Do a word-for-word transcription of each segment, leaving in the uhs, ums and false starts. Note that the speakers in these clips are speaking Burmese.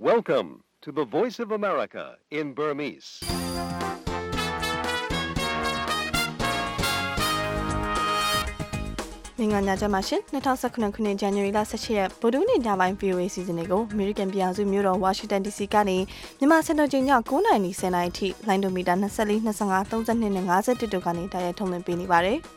Welcome to the Voice of America in Burmese. ။မင်္ဂလာညချမ်းပါရှင်။၂၀၁၇ခုနှစ်ဇန်နဝါရီလ၁၈ရက်ဗုဒ္ဓဟူးနေ့ညပိုင်း ဗီအိုအေ စီစဉ်တွေကို American ပြည်ထောင်စုမြို့တော် Washington ဒီ စီ ကနေမြန်မာစံတော်ချိန်ည၉နာရီ၁၀နာရီအထိလိုင်းဒိုမီတာ၂၄ ၂၅ ၃၂နဲ့၅၁တို့ကနေတိုက်ရိုက်ထုတ်လွှင့်ပေးနေပါတယ်။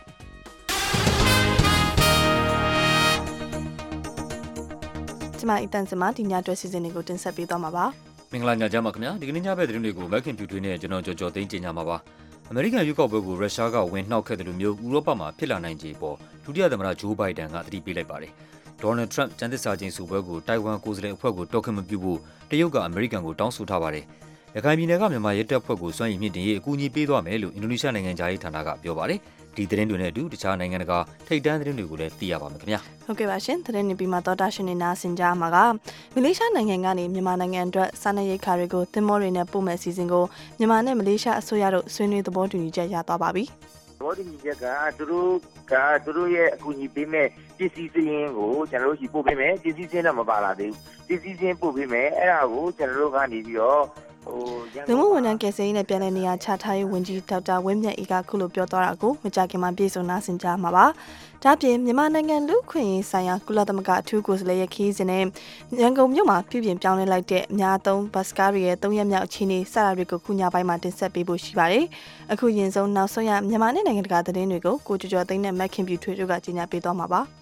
ကျမအီတန်စမဒီညအတွက်စီစဉ်တွေကိုတင်ဆက်ပေးသွားမှာပါ။မင်္ဂလာညချမ်းပါခင်ဗျာ။ဒီကနေ့ညဘက်သတင်းတွေကို Mac Computer နဲ့ကျွန်တော်ကြော်ကြော်သိန်းတင်ကြမှာပါ။အမေရိကန်ရွေးကောက်ပွဲကိုရုရှားကဝင်နှောက်ခဲ့တယ်လို့မျိုးဥရောပမှာဖြစ်လာနိုင်ခြေပေါ်ဒုတိယသမ္မတဂျိုးဘိုင်ဒန်ကသတိပေးလိုက်ပါတယ်။ ဒေါ်နယ်ထရန့်ကျန်းသစ္စာကျိန်ဆိုပွဲကိုတိုင်ဝမ်ကိုယ်စားလှယ်အဖွဲ့ကိုတော်ခင်မပြုဖို့တရုတ်ကအမေရိကန်ကိုတောင်းဆိုထားပါတယ်။ရခိုင်ပြည်နယ်ကမြန်မာရဲတပ်ဖွဲ့ကိုစွမ်းရည်မြင့်တင်ရေးအကူအညီပေးသွားမယ်လို့အင်ဒိုနီးရှားနိုင်ငံသားရေးဌာနကပြောပါတယ်။ဒီသတင်းတွေနဲ့အတူတခြားနိုင်ငံတကာထိပ်တန်းသတင်းတွေကိုလည်းသိရပါမယ်ခင်ဗျာ။ဟုတ်ကဲ့ပါရှင်။သတင်းတွေပြီးမှသောတာရှင်တွေနားဆင်ကြမှာကမလေးရှားနိုင်ငံကနေမြန်မာနိုင်ငံအတွက်စားနပ်ရိက္ခာတွေကိုသင်္ဘောတွေနဲ့ပို့မဲ့အစီအစဉ်ကိုမြန်မာနဲ့မလေးရှားအစိုးရတို့ဆွေးနွေးသဘောတူညီချက်ရသွားပါပြီ။သဘောတူညီချက်ကသူတို့ကသူတို့ရဲ့အကူအညီပေးမဲ့ပစ္စည်းစည်းရင်းကိုကျွန်တော်တို့ရှိပို့ပေးမယ်။ပစ္စည်းစည်းတော့မပါလာသေးဘူး။ပစ္စည်းစည်းပို့ပေးမယ်။အဲ့ဒါကိုကျွန်တော်တို့ကနေပြီးတော့လူမှုဝန်ထမ်းကယ်ဆယ်ရေးနဲ့ပြည်내နေရာချထားရေးဝန်ကြီးဒေါက်တာဝင်းမြတ်အေးကခုလိုပြောသွားတာကိုမကြာခင်မှာပြည်စုံနာဆင်ကြမှာပါ။ဒါပြင်မြန်မာနိုင်ငံလူခွင့်ရေးဆိုင်ရာကုလသမဂ္ဂအထူးကိုယ်စားလှယ်ရဲ့ခီးစဉ်နဲ့ရန်ကုန်မြို့မှာပြည်ပြင်ပြောင်းလဲလိုက်တဲ့အများသုံးဘတ်စကားတွေရဲ့သုံးရက်မြောက်အခြေအနေစတာတွေကိုခုညပိုင်းမှာတင်ဆက်ပေးဖို့ရှိပါတယ်။အခုရင်ဆုံးနောက်ဆုံးရမြန်မာနဲ့နိုင်ငံတကာသတင်းတွေကိုကိုကျော်ကျော်သိန်းနဲ့မက်ခင်ပြူထွေတို့ကကြီးညာပေးသွားမှာပါ။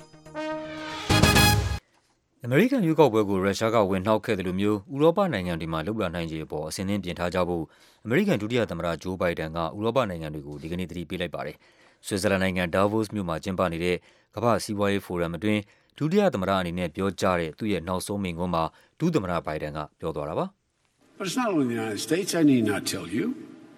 အမေရိကန်ရွေးကောက်ပွဲကိုရုရှားကဝင်နှောက်ခဲ့တယ်လို့မျိုးဥရောပနိုင်ငံတွေမှာလှုပ်လာနိုင်ခြေအပေါ်အစဉ်အသင်းပြင်ထားကြဖို့အမေရိကန်ဒုတိယသမ္မတဂျိုးဘိုင်ဒန်ကဥရောပနိုင်ငံတွေကိုဒီကနေ့သတိပေးလိုက်ပါတယ်။ဆွစ်ဇာလန်နိုင်ငံဒါဗို့စ်မြို့မှာကျင်းပနေတဲ့ကမ္ဘာ့စီးပွားရေးဖိုရမ်အတွင်းဒုတိယသမ္မတအနေနဲ့ပြောကြားတဲ့သူ့ရဲ့နောက်ဆုံးမိန့်ခွန်းမှာဒုသမ္မတဘိုင်ဒန်ကပြောသွားတာပါ။ But it's not only the United States, I need not tell you,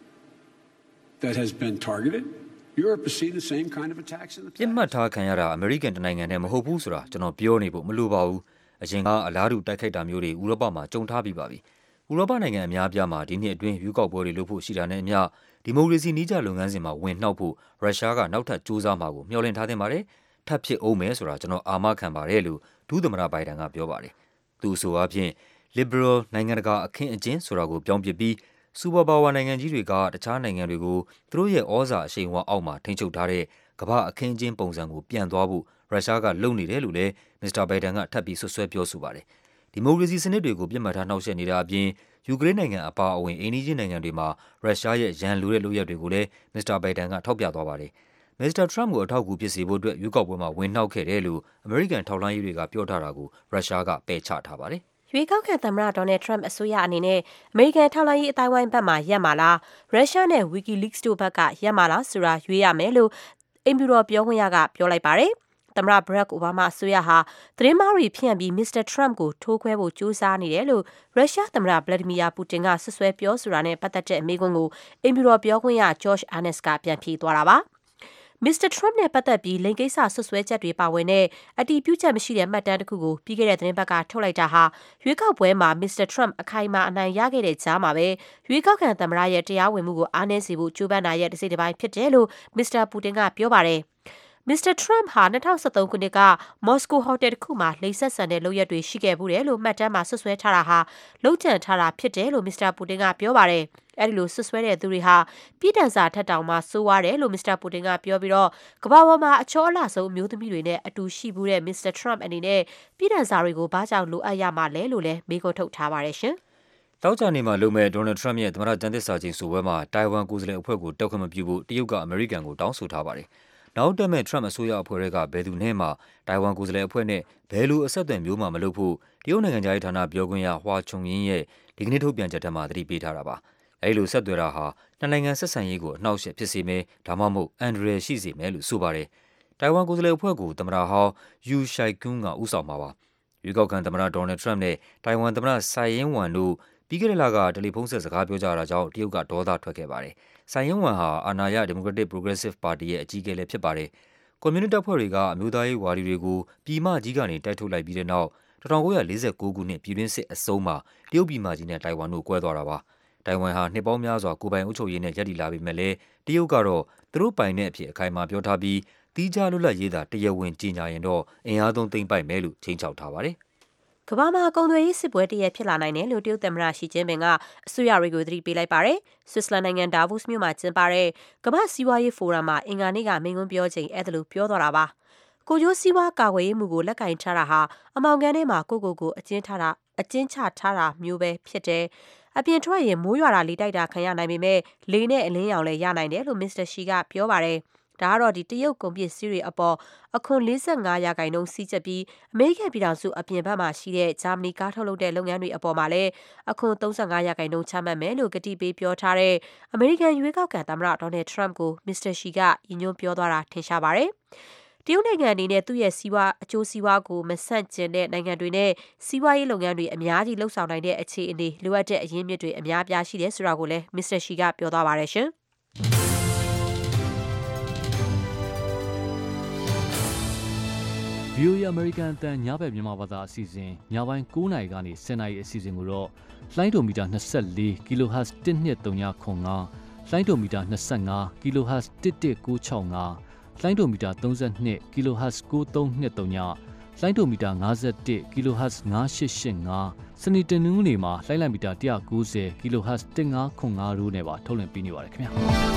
that has been targeted. Europe has seen the same kind of attacks in the past. ပြစ်မှတ်ထားခံရတာအမေရိကန်တနိုင်ငံနဲ့မဟုတ်ဘူးဆိုတာကျွန်တော်ပြောနေဖို့မလိုပါဘူး။အရင်ကအလားတူတိုက်ခိုက်တာမျိုးတွေဥရောပမှာကြုံထားပြီးပါပြီ။ဥရောပနိုင်ငံအများအပြားမှာဒီနှစ်အတွင်းရွေးကောက်ပွဲတွေလုပ်ဖို့ရှိတာနဲ့အမျှဒီမိုကရေစီနည်းကျလုပ်ငန်းစဉ်မှာဝင်နှောက်ဖို့ရုရှားကနောက်ထပ်စူးစမ်းမှာကိုမျှော်လင့်ထားတင်ပါတယ်။ထပ်ဖြစ်အောင်မယ်ဆိုတာကျွန်တော်အာမခံပါတယ်လို့ဒုသမ္မတဘိုင်ဒန်ကပြောပါတယ်။သူဆိုအားဖြင့် liberal နိုင်ငံတကာအခင်းအကျင်းဆိုတာကိုပြောင်းပြပြီးစူပါပါဝါနိုင်ငံကြီးတွေကတခြားနိုင်ငံတွေကိုသူတို့ရဲ့ဩဇာအရှိန်အဝါအောက်မှာထိန်းချုပ်ထားတဲ့ကမ္ဘာအခင်းအကျင်းပုံစံကိုပြန်သွားဖို့ရုရှားကလုပ်နေတယ်လို့လည်းမစ္စတာဘိုင်ဒန်ကထပ်ပြီးဆွဆွဲပြောဆိုပါတယ်။ဒီမိုကရေစီစနစ်တွေကိုပြစ်မှတ်ထားနှောက်ယှက်နေတာအပြင်ယူကရိန်းနိုင်ငံအပါအဝင်အိန္ဒိယနိုင်ငံတွေမှာရုရှားရဲ့ရန်လိုတဲ့လုပ်ရပ်တွေကိုလည်းမစ္စတာဘိုင်ဒန်ကထောက်ပြသွားပါတယ်။မစ္စတာထရန့်ကိုအထောက်အကူဖြစ်စေဖို့အတွက်ရွေးကောက်ပွဲမှာဝင်နှောက်ခဲ့တယ်လို့အမေရိကန်ထောက်လှမ်းရေးတွေကပြောထားတာကိုရုရှားကပယ်ချထားပါတယ်။ရွေးကောက်ခံသမ္မတဒေါ်နယ်ထရန့်အစိုးရအနေနဲ့အမေရိကန်ထောက်လှမ်းရေးအတိုင်းဝိုင်းဘက်မှာရပ်မှာလားရုရှားနဲ့ WikiLeaks တို့ဘက်ကရပ်မှာလားဆိုတာရွေးရမယ်လို့အိမ်ဖြူတော်ပြောခွင့်ရကပြောလိုက်ပါတယ်။သမ္မတဘရက်အိုဘားမားအစိုးရဟာသတင်းမှားတွေဖြန့်ပြီးမစ္စတာထရန့်ကိုထိုးခွဲဖို့ကြိုးစားနေတယ်လို့ရုရှားသမ္မတဗလာဒီမီယာပူတင်ကဆွဆွဲပြောဆိုတာနဲ့ပတ်သက်တဲ့အမေးခွန်းကိုအိမ်ဖြူတော်ပြောခွင့်ရဂျော့ချ်အာနက်စ်ကပြန်ဖြေသွားတာပါ။မစ္စတာထရန့်နဲ့ပတ်သက်ပြီးလိင်ကိစ္စဆွဆွဲချက်တွေပါဝင်တဲ့အတည်ပြုချက်မရှိတဲ့မှတ်တမ်းတစ်ခုကိုပြီးခဲ့တဲ့သတင်းပတ်ကထုတ်လိုက်တာဟာရွေးကောက်ပွဲမှာမစ္စတာထရန့်အခိုင်အမာအနိုင်ရခဲ့တဲ့ကြားမှာပဲရွေးကောက်ခံသမ္မတရဲ့တရားဝင်မှုကိုအားနည်းစေဖို့ကြိုးပမ်းတာရဲ့တစ်စိတ်တစ်ပိုင်းဖြစ်တယ်လို့မစ္စတာပူတင်ကပြောပါတယ်။မစ္စတာထရန့်ဟာ၂၀၁၃ခုနှစ်ကမော်စကိုဟိုတယ်တစ်ခုမှာလိင်ဆက်ဆံတဲ့လုပ်ရပ်တွေရှိခဲ့မှုတယ်လို့မှတ်တမ်းမှာဆွဆွဲထားတာဟာလုံခြံထားတာဖြစ်တယ်လို့မစ္စတာပူတင်ကပြောပါတယ်။အဲဒီလိုဆွဆွဲတဲ့သူတွေဟာပြည်ထန်စာထက်တောင်မှဆိုးဝါးတယ်လို့မစ္စတာပူတင်ကပြောပြီးတော့ကမ္ဘာပေါ်မှာအချောအလှဆုံးအမျိုးသမီးတွေနဲ့အတူရှိဘူးတဲ့မစ္စတာထရန့်အနေနဲ့ပြည်ထန်စာတွေကိုဘာကြောင့်လိုအပ်ရမှာလဲလို့လည်းမေးခွန်းထုတ်ထားပါတယ်ရှင်။တောက်ကြနေမှာလုံမဲ့ဒေါ်နယ်ထရန့်ရဲ့သမ္မတကျန်းသစ္စာကျိန်ဆိုပွဲမှာတိုင်ဝမ်ကိုယ်စားလှယ်အဖွဲ့ကိုတောက်ခွင့်မပြုဖို့တရုတ်ကအမေရိကန်ကိုတောင်းဆိုထားပါတယ်။နောက်တက်မဲ့ထရန့်အစိုးရအဖွဲ့တွေကဘယ်သူနဲ့မှတိုင်ဝမ်ကိုယ်စားလှယ်အဖွဲ့နဲ့ဘယ်လိုအဆက်အသွယ်မျိုးမှမလုပ်ဖို့တရုတ်နိုင်ငံသားရေးဌာနပြောခွင့်ရဟွာချုံယင်းရဲ့ဒီကနေ့ထုတ်ပြန်ချက်ထဲမှာသတိပေးထားတာပါ။အဲဒီလိုဆက်သွယ်တာဟာနှစ်နိုင်ငံဆက်ဆံရေးကိုအနှောက်အယှက်ဖြစ်စေမယ်ဒါမှမဟုတ်အန္တရာယ်ရှိစေမယ်လို့ဆိုပါတယ်။တိုင်ဝမ်ကိုယ်စားလှယ်အဖွဲ့ကိုသမ္မတဟောင်းယူရှိုင်ကွန်းကဦးဆောင်မှာပါ။ရွေးကောက်ခံသမ္မတဒေါ်နယ်ထရန့်နဲ့တိုင်ဝမ်သမ္မတဆိုင်ယင်းဝမ်တို့ပြီးခဲ့တဲ့လကတယ်လီဖုန်းဆက်စကားပြောကြတာကြောင့်တရုတ်ကဒေါသထွက်ခဲ့ပါတယ်။ဆိုင်ယင်းဝမ်ဟာအာဏာရ Democratic Progressive Party ရဲ့အကြီးအကဲလည်းဖြစ်ပါတယ်။ကွန်မြူနစ်တပ်ဖွဲ့တွေကအမျိုးသားရေးဝါဒီတွေကိုပြည်မကြီးကနေတိုက်ထုတ်လိုက်ပြီးတဲ့နောက်၁၉၄၉ခုနှစ်ပြည်တွင်းစစ်အဆုံးမှာတရုတ်ပြည်မကြီးနဲ့တိုင်ဝမ်တို့ကွဲသွားတာပါ။တိုင်ဝမ်ဟာနှစ်ပေါင်းများစွာကိုယ်ပိုင်အုပ်ချုပ်ရေးနဲ့ရပ်တည်လာပေမဲ့လည်းတရုတ်ကတော့သူတို့ပိုင်တဲ့အဖြစ်အခိုင်အမာပြောထားပြီးတီးခြားလွတ်လပ်ရေးသာတရားဝင်ကြေညာရင်တော့အင်အားသုံးသိမ်းပိုက်မယ်လို့ချိန်ချောက်ထားပါတယ်။ကမ္ဘာမှာကုန်သွယ်ရေးစစ်ပွဲတရက်ဖြစ်လာနိုင်တယ်လို့တရုတ်သမ္မတရှီကျင်းပင်ကအစိုးရတွေကိုသတိပေးလိုက်ပါတယ်။ဆွစ်ဇာလန်နိုင်ငံဒါဗုစ်မြို့မှာကျင်းပတဲ့ကမ္ဘာစီးပွားရေးဖိုရမ်မှာအင်္ဂါနေ့ကမိန့်ခွန်းပြောချိန်အဲ့ဒါလိုပြောသွားတာပါ။ကိုကျိုးစီးပွားကာကွယ်ရေးမှုကိုလက်ကင်ထားတာဟာအမောင်ကန်ထဲမှာကိုကိုကိုအကျဉ်းထားတာအကျဉ်းချထားတာမျိုးပဲဖြစ်တယ်။အပြင်ထွက်ရင်မိုးရွာတာလေတိုက်တာခံရနိုင်ပေမဲ့လေနဲ့အလင်းရောင်လည်းရနိုင်တယ်လို့မစ္စတာရှီကပြောပါတယ်။ဒါကတော့ဒီတရုတ်ကုန်ပစ္စည်းတွေအပေါ်အခွန်၄၅ရာခိုင်နှုန်းစီးကျက်ပြီးအမေရိကန်ပြည်ထောင်စုအပြင်ဘက်မှာရှိတဲ့ဂျာမနီကားထုတ်လုပ်တဲ့လုပ်ငန်းတွေအပေါ်မှာလည်းအခွန်၃၅ရာခိုင်နှုန်းချမှတ်မယ်လို့ကတိပေးပြောထားတဲ့အမေရိကန်ရွေးကောက်ခံသမ္မတဒေါ်နယ်ထရမ့်ကိုမစ္စတာရှီကရည်ညွှန်းပြောသွားတာထင်ရှားပါတယ်။တရုတ်နိုင်ငံအနေနဲ့သူ့ရဲ့စီးပွားအကျိုးစီးပွားကိုမဆန့်ကျင်တဲ့နိုင်ငံတွေနဲ့စီးပွားရေးလုပ်ငန်းတွေအများကြီးလှုပ်ဆောင်နိုင်တဲ့အခြေအနေလိုအပ်တဲ့အရင်းမြစ်တွေအများအပြားရှိတယ်ဆိုတာကိုလည်းမစ္စတာရှီကပြောသွားပါတယ်ရှင်။ဗီအိုအေ American အတန်ညဘက်မြန်မာဘာသာအစီအစဉ်ညပိုင်း၉နာရီကနေ၁၀နာရီအစီအစဉ်ကိုတော့လိုင်းဒိုမီတာ၂၄ kHz တစ်နှစ်၃၅ခွန်၅လိုင်းဒိုမီတာ၂၅ kHz တစ်တစ်၉၆၅လိုင်းဒိုမီတာ၃၂ kHz ၉၃၂၃လိုင်းဒိုမီတာ၅၁ kHz ၅၈၈၅စနေတနင်္ဂနွေမှာလိုင်းလိုက်မီတာ၁၉၀ kHz တစ်၅ခွန်၅တို့နဲ့ပါထုတ်လွှင့်ပေးနေပါတယ်ခင်ဗျာ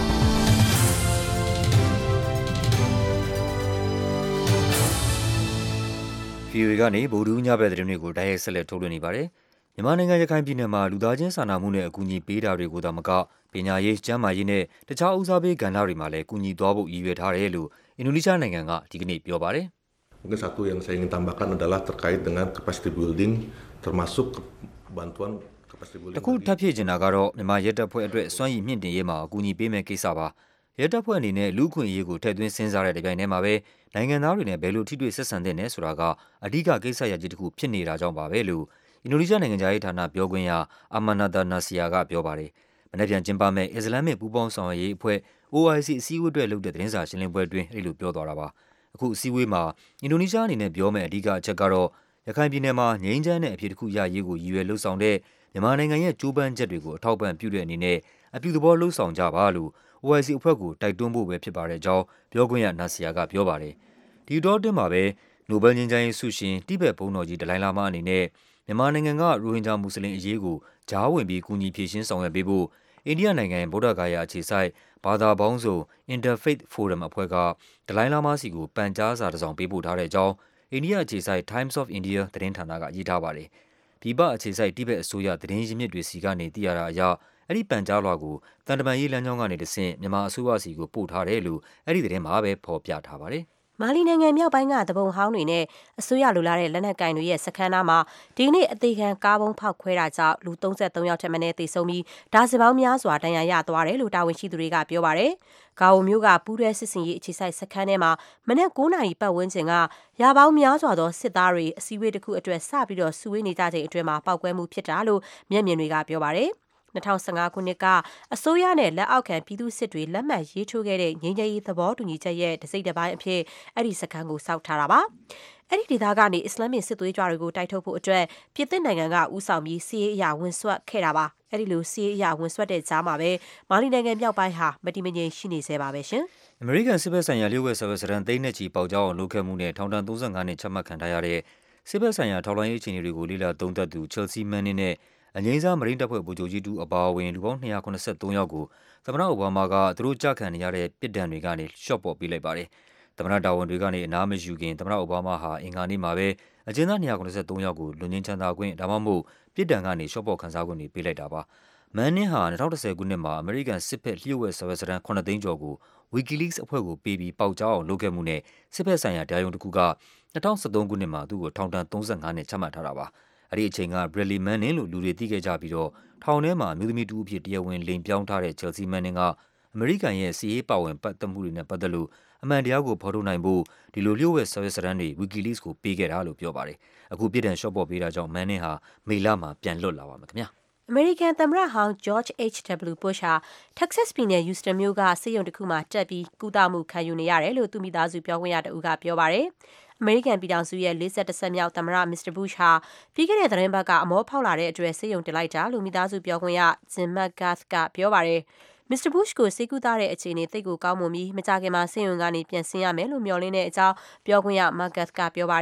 ဗီအိုအေကနေဗိုလ်ဒူးညဘက်သတင်းတွေကိုတိုက်ရိုက်ဆက်လက်ထုတ်လွှင့်နေပါတယ်။မြန်မာနိုင်ငံရခိုင်ပြည်နယ်မှာလူသားချင်းစာနာမှုနဲ့အကူအညီပေးတာတွေကိုသာမကပညာရေး၊ကျန်းမာရေးနဲ့တခြားဦးစားပေးကဏ္ဍတွေမှာလည်းကူညီသွားဖို့ရည်ရွယ်ထားတယ်လို့အင်ဒိုနီးရှားနိုင်ငံကဒီကနေ့ပြောပါတယ်။ Mungkin satu yang saya ingin tambahkan adalah terkait dengan capacity building termasuk bantuan capacity building. တခုထပ်ဖြည့်ချင်တာကတော့မြန်မာရဲတပ်ဖွဲ့အတွက်စွမ်းရည်မြင့်တင်ရေးမှာအကူအညီပေးမဲ့ကိစ္စပါ။ရဲတပ်ဖွဲ့အနေနဲ့လူ့အခွင့်အရေးကိုထည့်သွင်းစဉ်းစားတဲ့ဒီပိုင်းထဲမှာပဲနိုင်ငံသားတွေနဲ့ဘယ်လိုထိတွေ့ဆက်ဆံသင့်လဲဆိုတာကအဓိကကိစ္စရပ်ကြီးတစ်ခုဖြစ်နေတာကြောင့်ပါပဲလို့အင်ဒိုနီးရှားနိုင်ငံသားရေးဌာနပြောခွင့်ရအာမနာဒါနာစီယာကပြောပါတယ်။မနေ့ပြန်ကျင်းပမဲ့အစ္စလာမစ်ပူးပေါင်းဆောင်ရွက်ရေးအဖွဲ့ အို အို အို င် စီ အစည်းအဝေးအတွက်လုပ်တဲ့သတင်းစာရှင်းလင်းပွဲအတွင်းအဲဒီလိုပြောသွားတာပါ။အခုအစည်းအဝေးမှာအင်ဒိုနီးရှားအနေနဲ့ပြောမဲ့အဓိကအချက်ကတော့ရခိုင်ပြည်နယ်မှာငြိမ်းချမ်းတဲ့အဖြစ်တစ်ခုရရေးကိုရည်ရွယ်လှုပ်ဆောင်တဲ့မြန်မာနိုင်ငံရဲ့ကြိုးပမ်းချက်တွေကိုအထောက်ပံ့ပြုတဲ့အနေနဲ့အပြုသဘောလှုပ်ဆောင်ကြပါလို့ အို အို အို င် စီ အဖွဲ့ကိုတိုက်တွန်းဖို့ပဲဖြစ်ပါတယ်ကြောင်းပြောခွင့်ရနာစီယာကပြောပါတယ်။ဒီတော့တင်မှာပဲနိုဘယ်ငြိမ်းချမ်းရေးဆုရှင်တိဘက်ဘုန်းတော်ကြီးဒလိုင်းလာမာအနေနဲ့မြန်မာနိုင်ငံကရိုဟင်ဂျာမွတ်စလင်အရေးကိုကြားဝင်ပြီးကူညီဖြေရှင်းဆောင်ရွက်ပေးဖို့အိန္ဒိယနိုင်ငံဗုဒ္ဓဂါယာအခြေစိုက်ဘာသာပေါင်းစုံ Interfaith Forum အဖွဲ့ကဒလိုင်းလာမာစီကိုပန်ကြားစာတစ်စောင်ပေးပို့ထားတဲ့အကြောင်းအိန္ဒိယအခြေစိုက် Times of India သတင်းဌာနကရေးထားပါတယ်။ဒီပအခြေစိုက်တိဘက်အစိုးရသတင်းရင်းမြစ်တွေစီကနေသိရတာအရအဲ့ဒီပန်ကြားလွှာကိုတန်တမန်ရေးလမ်းကြောင်းကနေတဆင့်မြန်မာအစိုးရစီကိုပို့ထားတယ်လို့အဲ့ဒီသတင်းမှာပဲဖော်ပြထားပါတယ်။မာလီနိုင်ငံမြောက်ပိုင်းကတပုံဟောင်းတွေနဲ့အစိုးရလိုလားတဲ့လက်နက်ကင်တွေရဲ့စခန်းသားမှာဒီနေ့အသေးခံကားပုံးဖောက်ခွဲတာကြောင့်လူ၃၃ယောက်ထက်မနည်းသေဆုံးပြီးဒါဇင်ပေါင်းများစွာဒဏ်ရာရသွားတယ်လို့တာဝန်ရှိသူတွေကပြောပါတယ်။ဂါအိုမျိုးကပူးရဲစစ်စင်ရေးအခြေစိုက်စခန်းထဲမှာမနက်၉နာရီပတ်ဝန်းကျင်ကရာပေါင်းများစွာသောစစ်သားတွေအစည်းအဝေးတစ်ခုအတွက်စပြီးတော့စုဝေးနေကြချိန်အတွင်းမှာပောက်ကွဲမှုဖြစ်တာလို့မျက်မြင်တွေကပြောပါတယ်။၂၀၁၅ခုနှစ်ကအစိုးရနဲ့လက်အောက်ခံပြည်သူစစ်တွေလက်မှတ်ရေးထိုးခဲ့တဲ့ငြိမ်းချမ်းရေးသဘောတူညီချက်ရဲ့တစိမ့်တစ်ပိုင်းအဖြစ်အဲ့ဒီစခန်းကိုစောက်ထားတာပါ။အဲ့ဒီဒေသကနေအစ္စလာမစ်စစ်သွေးကြွတွေကိုတိုက်ထုတ်ဖို့အတွက်ပြည်သစ်နိုင်ငံကဦးဆောင်ပြီးစီးရေးအရာဝင်ဆွတ်ခဲ့တာပါ။အဲ့ဒီလိုစီးရေးအရာဝင်ဆွတ်တဲ့ကြားမှာပဲမာလီနိုင်ငံမြောက်ပိုင်းဟာမတိမငြိမ်ရှိနေသေးပါပဲရှင်။အမေရိကန်စစ်ဘက်ဆိုင်ရာလျှို့ဝှက်စာရွက်စာတမ်းသိန်းနဲ့ချီပေါက်ကြားအောင်လုပ်ခဲ့မှုနဲ့ထောင်ဒဏ်၃၅နှစ်ချမှတ်ခံထားရတဲ့စစ်ဘက်ဆိုင်ရာထောက်လှမ်းရေးအခြေအနေတွေကိုလေ့လာသုံးသပ်သူ Chelsea Manning နဲ့အငိမ့်စားမရင်းတပ်ဖွဲ့ဗိုလ်ချုပ်ကြီးတူအပါအဝင်လူပေါင်း၂၇၃ယောက်ကိုသမ္မတအိုဘားမားကသူတို့ကြခံနေရတဲ့ပြစ်ဒဏ်တွေကနေလျှော့ပေါ့ပေးလိုက်ပါတယ်။သမ္မတတာဝန်တွေကနေအနားမယူခင်သမ္မတအိုဘားမားဟာအင်္ဂါနေ့မှာပဲအကျဉ်းသား၂၇၃ယောက်ကိုလွတ်ငြိမ်းချမ်းသာခွင့်ဒါမှမဟုတ်ပြစ်ဒဏ်ကနေလျှော့ပေါ့ခံစားခွင့်တွေပေးလိုက်တာပါ။မန်နင်းဟာ၂၀၁၀ခုနှစ်မှာအမေရိကန်စစ်ဘက်လျှို့ဝှက်စာရွက်စာတမ်းခုနှစ်သိန်းကျော်ကို WikiLeaks အဖွဲ့ကိုပေးပြီးပေါက်ကြားအောင်လုပ်ခဲ့မှုနဲ့စစ်ဘက်ဆိုင်ရာတရားရုံးတစ်ခုက၂၀၁၃ခုနှစ်မှာသူ့ကိုထောင်ဒဏ်၃၅နှစ်ချမှတ်ထားတာပါ။အဲ့ဒီအချိန်က Bradley Manning လို့လူတွေသိခဲ့ကြပြီးတော့ထောင်ထဲမှာအမျိုးသမီးတူအဖြစ်တရားဝင်လိမ်ပြောင်းထားတဲ့ Chelsea Manning ကအမေရိကန်ရဲ့စီးရေးပါဝင်ပတ်သက်မှုတွေနဲ့ပတ်သက်လို့အမှန်တရားကိုဖော်ထုတ်နိုင်ဖို့ဒီလိုလျှို့ဝှက်စာရွက်စာတမ်းတွေ WikiLeaks ကိုပေးခဲ့တာလို့ပြောပါတယ်။အခုပြည်ထန်ရှော့ပေါ်ပေးတာကြောင့် Manning ဟာမေလမှာပြန်လွတ်လာပါမယ်ခင်ဗျာ။အမေရိကန်သမ္မတဟောင်း George H W Bush ဟာ Texas ပြည်နယ် Houston မြို့ကဆေးရုံတစ်ခုမှာတက်ပြီးကုသမှုခံယူနေရတယ်လို့သူမိသားစုပြောခွင့်ရတဦးကပြောပါတယ်။အမေရိကန်ပြည်ထောင်စုရဲ့လေးဆယ့်တစ်ဆက်မြောက်သမ္မတ မစ္စတာ Bush ဟာပြီးခဲ့တဲ့သတင်းပတ်ကအမောဖောက်လာတဲ့အတွက်ဆေးရုံတင်လိုက်တာလို့မိသားစုပြောခွင့်ရ Jim McGrath ကပြောပါတယ်။မစ္စတာ Bush ကိုဆေးကုသတဲ့အခြေအနေသိပ်ကိုကောင်းမွန်ပြီးမကြာခင်မှာဆေးရုံကနေပြန်ဆင်းရမယ်လို့မျှော်လင့်တဲ့အကြောင်းပြောခွင့်ရ McGrath ကပြောပါတယ်။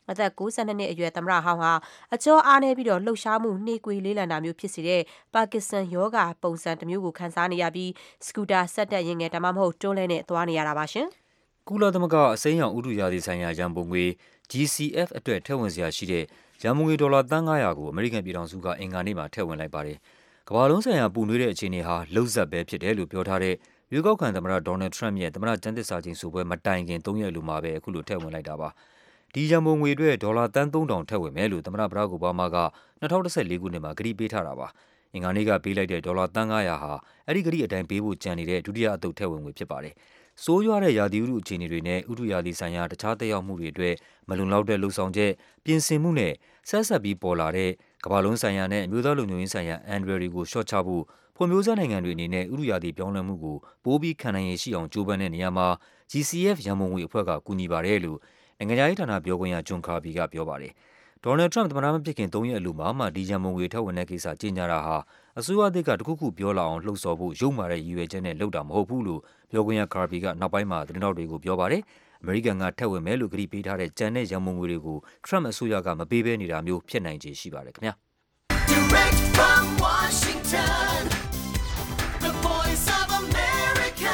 အသက်၉၂နှစ်အရွယ်သမ္မတဟောင်းဟာအကျော်အားနည်းပြီးတော့လှုပ်ရှားမှုနှေးကွေးလေးလံတာမျိုးဖြစ်စေတဲ့ပါကစ္စတန်ယောဂါပုံစံတစ်မျိုးကိုခံစားနေရပြီးစကူတာဆက်တက်ရင်ငယ်ဒါမှမဟုတ်တွန်းလဲနဲ့သွားနေရတာပါရှင်။ကုလသမဂ္ဂအစိမ်းရောင်ဥတုရာသီဆိုင်ရာရန်ပုံငွေ G C F အတွက်ထည့်ဝင်စရာရှိတဲ့ရန်ပုံငွေဒေါ်လာသန်း၅ရာကိုအမေရိကန်ပြည်ထောင်စုကအင်္ဂါနေ့မှာထည့်ဝင်လိုက်ပါတယ်။ကမ္ဘာလုံးဆိုင်ရာပူနွေးတဲ့အခြေအနေဟာလှုပ်ဇက်ပဲဖြစ်တယ်လို့ပြောထားတဲ့ရွေးကောက်ခံသမ္မတဒေါ်နယ်ထရမ့်ရဲ့သမ္မတကျမ်းသစ္စာကျိန်ဆိုပွဲမတိုင်ခင်သုံးရက်လိုမှာပဲအခုလိုထည့်ဝင်လိုက်တာပါ။ဒီရန်ပုံငွေအတွက်ဒေါ်လာသန်းသုံးထောင်ထည့်ဝင်မယ်လို့သမ္မတဘရာ့ခ် အိုဘားမားက၂၀၁၄ခုနှစ်မှာကတိပေးထားတာပါ။အင်္ဂါနေ့ကပေးလိုက်တဲ့ဒေါ်လာသန်း၅ရာဟာအဲ့ဒီကတိအတိုင်းပေးဖို့ကြံနေတဲ့ဒုတိယအသုတ်ထည့်ဝင်ငွေဖြစ်ပါတယ်။ဆိုးရွားတဲ့ရာသီဥတုအခြေအနေတွေနဲ့ဥတုရာသီဆိုင်ရာတခြားသက်ရောက်မှုတွေအတွက်မလုံလောက်တဲ့လှုပ်ဆောင်ချက်ပြင်ဆင်မှုနဲ့ဆက်ဆက်ပြီးပေါ်လာတဲ့ကမ္ဘာလုံးဆိုင်ရာနဲ့အမျိုးသားလုံခြုံရေးဆိုင်ရာအန်ဒရယ်တွေကိုရှော့ချဖို့ဖွံ့ဖြိုးဆဲနိုင်ငံတွေအနေနဲ့ဥတုရာသီပြောင်းလဲမှုကိုပိုပြီးခံနိုင်ရည်ရှိအောင်ကြိုးပမ်းတဲ့နေရာမှာ G C F ရန်ပုံငွေအဖွဲ့ကကူညီပါတယ်လို့နိုင်ငံခြားရေးဌာနပြောခွင့်ရဂျွန်ကာဘီကပြောပါတယ်။ဒေါ်နယ်ထရမ့်သမ္မတမဖြစ်ခင်သုံးရက်အလိုမှာမှဒီရန်ပုံငွေထည့်ဝင်တဲ့ကိစ္စကြေညာတာဟာအစိုးရအသစ်ကတခုခုပြောလာအောင်လှုံ့ဆော်ဖို့ရုပ်မာတဲ့ရည်ရွယ်ချက်နဲ့လုပ်တာမဟုတ်ဘူးလို့ပြောခွင့်ရကာဘီကနောက်ပိုင်းမှာသတင်းထောက်တွေကိုပြောပါတယ်။အမေရိကန်ကထည့်ဝင်မယ်လို့ကတိပေးထားတဲ့ကြံတဲ့ရန်ပုံငွေတွေကိုထရမ့်အစိုးရကမပေးဘဲနေတာမျိုးဖြစ်နိုင်ခြေရှိပါတယ်ခင်ဗျာ။ Direct from Washington, the voice of America,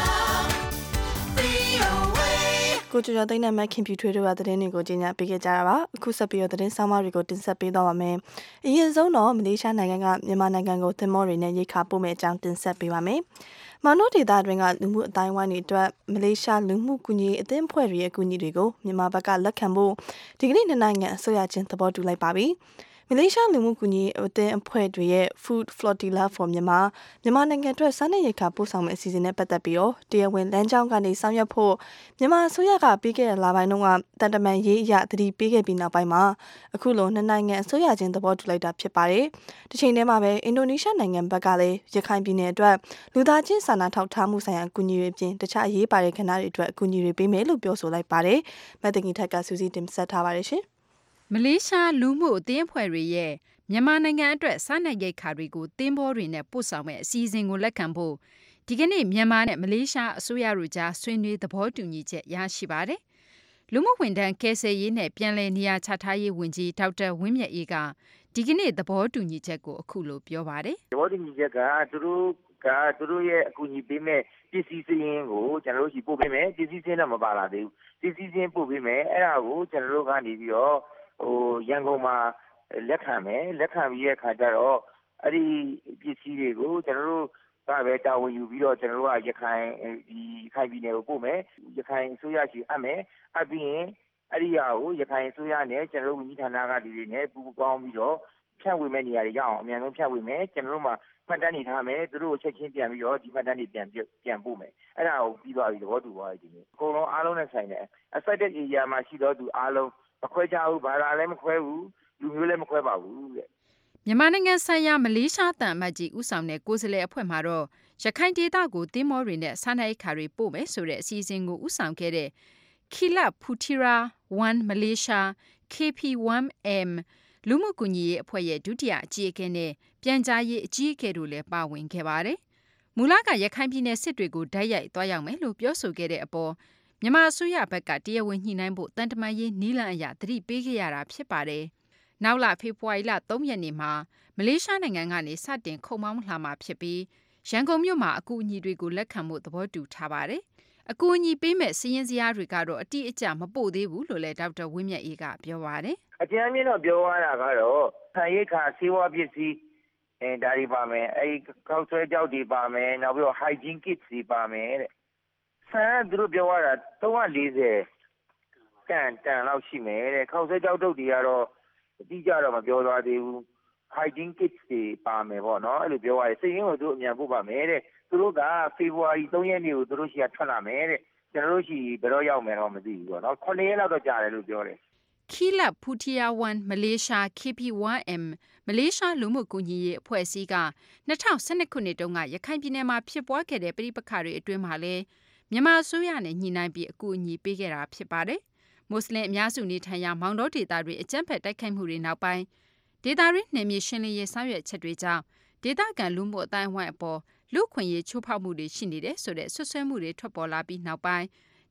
V O A ကိုကျော်ကျော်သိန်းနဲ့မက်ခင်ဖြူထွေးတို့ကသတင်းတွေကိုကြီးညာပေးခဲ့ကြတာပါအခုဆက်ပြီးတော့သတင်းဆောင်မတွေကိုတင်ဆက်ပေးတော့ပါမယ်အရင်ဆုံးတော့မလေးရှားနိုင်ငံကမြန်မာနိုင်ငံကိုသင်္ဘောတွေနဲ့ရိတ်ခါပို့မဲ့အကြောင်းတင်ဆက်ပေးပါမယ်မောင်နိုဒေတာတွင်ကလူမှုအတိုင်းဝိုင်းတွေအတွက်မလေးရှားလူမှုကူညီအသင်းအဖွဲ့တွေရဲ့ကူညီတွေကိုမြန်မာဘက်ကလက်ခံဖို့ဒီကနေ့နှစ်နိုင်ငံအစိုးရချင်းသဘောတူလိုက်ပါပြီမလေးရှားလူမှုကူညီအသင်းအဖွဲ့တွေရဲ့ Food Flotilla for မြန်မာမြန်မာနိုင်ငံအတွက်စားနပ်ရိက္ခာပို့ဆောင်မယ့်အစီအစဉ်နဲ့ပတ်သက်ပြီးတော့တရားဝင်လမ်းကြောင်းကနေဆောင်ရွက်ဖို့မြန်မာအစိုးရကပြီးခဲ့တဲ့လပိုင်းတုန်းကတန်တမန်ရေးအရသတိပေးခဲ့ပြီးနောက်ပိုင်းမှာအခုလိုနှစ်နိုင်ငံအစိုးရချင်းသဘောတူလိုက်တာဖြစ်ပါတယ်။ဒီချိန်ထဲမှာပဲအင်ဒိုနီးရှားနိုင်ငံဘက်ကလည်းရခိုင်ပြည်နယ်အတွက်လူသားချင်းစာနာထောက်ထားမှုဆိုင်ရာအကူအညီတွေပြင်တခြားအရေးပါတဲ့ကဏ္ဍတွေအတွက်အကူအညီတွေပေးမယ်လို့ပြောဆိုလိုက်ပါတယ်။မတ်တကီထက်ကစူးစီးတင်ဆက်ထားပါတယ်ရှင်။မလေးရှားလူမှုအသင်းအဖွဲ့တွေရဲ့မြန်မာနိုင်ငံအတွက်စားနပ်ရိက္ခာတွေကိုသင်းဘောတွေနဲ့ပို့ဆောင်မဲ့အစီအစဉ်ကိုလက်ခံဖို့ဒီကနေ့မြန်မာနဲ့မလေးရှားအစိုးရတို့ကြားဆွေးနွေးသဘောတူညီချက်ရရှိပါတယ်။လူမှုဝန်ထမ်းကယ်ဆယ်ရေးနဲ့ပြန်လည်နေရာချထားရေးဝန်ကြီးဒေါက်တာဝင်းမြတ်အေးကဒီကနေ့သဘောတူညီချက်ကိုအခုလိုပြောပါတယ်။သဘောတူညီချက်ကသူတို့ကသူတို့ရဲ့အကူအညီပေးမဲ့ပစ္စည်းစည်းရင်းကိုကျွန်တော်တို့ရှိပို့ပေးမယ်ပစ္စည်းစည်းတော့မပါလာသေးဘူးပစ္စည်းစည်းပို့ပေးမယ်အဲ့ဒါကိုကျွန်တော်တို့ကနေပြီးတော့ဟိုရန်ကုန်မှာလက်ခံမယ်လက်ခံပြီးတဲ့အခါကျတော့အဲ့ဒီပစ္စည်းတွေကိုကျွန်တော်တို့ကပဲတာဝန်ယူပြီးတော့ကျွန်တော်တို့ကရခိုင်ဒီခိုင်ပြည်နယ်ကိုပို့မယ်ရခိုင်အစိုးရရှိအပ်မယ်အပ်ပြီးရင်အဲ့ဒီဟာကိုရခိုင်အစိုးရနဲ့ကျွန်တော်တို့ဝန်ကြီးဌာနကဒီတွေနဲ့ပူးပေါင်းပြီးတော့ဖြန့်ဝေမဲ့နေရာတွေရအောင်အများဆုံးဖြန့်ဝေမယ်ကျွန်တော်တို့မှာမှတ်တမ်းနေထားမယ်သူတို့ကိုချက်ချင်းပြန်ပြီးတော့ဒီမှတ်တမ်းတွေပြန်ပြန်ပို့မယ်အဲ့ဒါကိုပြီးသွားပြီသဘောတူသွားပြီဒီနေ့အကုန်လုံးအားလုံးနဲ့ဆိုင်တယ် affected area မှာရှိတော့သူအားလုံးမခွဲခြားဘူးဘာသာလည်းမခွဲဘူးလူမျိုးလည်းမခွဲပါဘူးတဲ့မြန်မာနိုင်ငံဆိုင်ရာမလေးရှားတန်အမတ်ကြီးဦးဆောင်တဲ့ကိုယ်စားလှယ်အဖွဲ့မှာတော့ရခိုင်ဒေသကိုသင်းမောတွေနဲ့စားနပ်ရိက္ခာတွေပို့မယ်ဆိုတဲ့အစီအစဉ်ကိုဦးဆောင်ခဲ့တဲ့ခီလဖူတီရာone မလေးရှား K P one M လူမှုကူညီရေးအဖွဲ့ရဲ့ဒုတိယအကြီးအကဲနဲ့ပြန်ကြားရေးအကြီးအကဲတို့လည်းပါဝင်ခဲ့ပါတယ်။မူလကရခိုင်ပြည်နယ်စစ်တွေကိုဓာတ်ရိုက်သွားရောက်မယ်လို့ပြောဆိုခဲ့တဲ့အပေါ်မြန်မာအစိုးရဘက်ကတရားဝင်ညှိနှိုင်းဖို့တန်တမာရေးနီးလန့်အရာသတိပေးခဲ့ရတာဖြစ်ပါတယ်။နောက်လဖေဖော်ဝါရီလသုံးရက်နေ့မှာမလေးရှားနိုင်ငံကနေစတင်ခုံမောင်းလာမှာဖြစ်ပြီးရန်ကုန်မြို့မှာအကူအညီတွေကိုလက်ခံဖို့သဘောတူထားပါတယ်။အကူအညီပေးမဲ့စီးရင်စရာတွေကတော့အတိအကျမပို့သေးဘူးလို့လည်းဒေါက်တာဝင်းမြတ်အေးကပြောပါတယ်။အကြမ်းမြင့်တော့ပြောရတာကတော့ဆန်ရိက္ခာဆေးဝါးပစ္စည်းအဲဒါတွေပါမယ်အဲကောက်ဆွဲကြောက်တွေပါမယ်နောက်ပြီးတော့ hygiene kits တွေပါမယ်တဲ့ဆန်ကသူတို့ပြောရတာသုံးရာလေးဆယ်တန်တန်လောက်ရှိမယ်တဲ့ကောက်ဆွဲကြောက်တုတ်တွေကတော့အတိအကျတော့မပြောသွားသေးဘူး hygiene kits တွေပါမယ်ပေါ့နော်အဲ့လိုပြောရတယ်စိတ်ရင်းကိုသူအမြန်ပို့ပါမယ်တဲ့သူတို့ကဖေဖော်ဝါရီသုံးရက်နေ့ကိုသူတို့ရှိကထွက်လာမယ်တဲ့ကျွန်တော်တို့ရှိဘယ်တော့ရောက်မယ်တော့မသိဘူးပေါ့နော်ခုနှစ်ရက်လောက်တော့ကြာတယ်လို့ပြောတယ်ခီလဖူတီယာone မလေးရှား K P one M မလေးရှားလူမှုကူညီရေးအဖွဲ့အစည်းက၂၀၁၂ခုနှစ်တုန်းကရခိုင်ပြည်နယ်မှာဖြစ်ပွားခဲ့တဲ့ပဋိပက္ခတွေအတွင်းမှာလည်းမြန်မာအစိုးရနဲ့ညှိနှိုင်းပြီးအကူအညီပေးခဲ့တာဖြစ်ပါတယ်။မွတ်စလင်အများစုနေထိုင်ရာမောင်တောဒေသတွေအကြမ်းဖက်တိုက်ခိုက်မှုတွေနောက်ပိုင်းဒေသတွင်းနယ်မြေရှင်းလင်းရေးဆောင်ရွက်ချက်တွေကြောင့်ဒေသခံလူမှုအတိုင်းအဝိုင်းအပေါ်လူခွင့်ရေးချိုးဖောက်မှုတွေရှိနေတယ်ဆိုတဲ့ဆွဆွဲမှုတွေထွက်ပေါ်လာပြီးနောက်ပိုင်း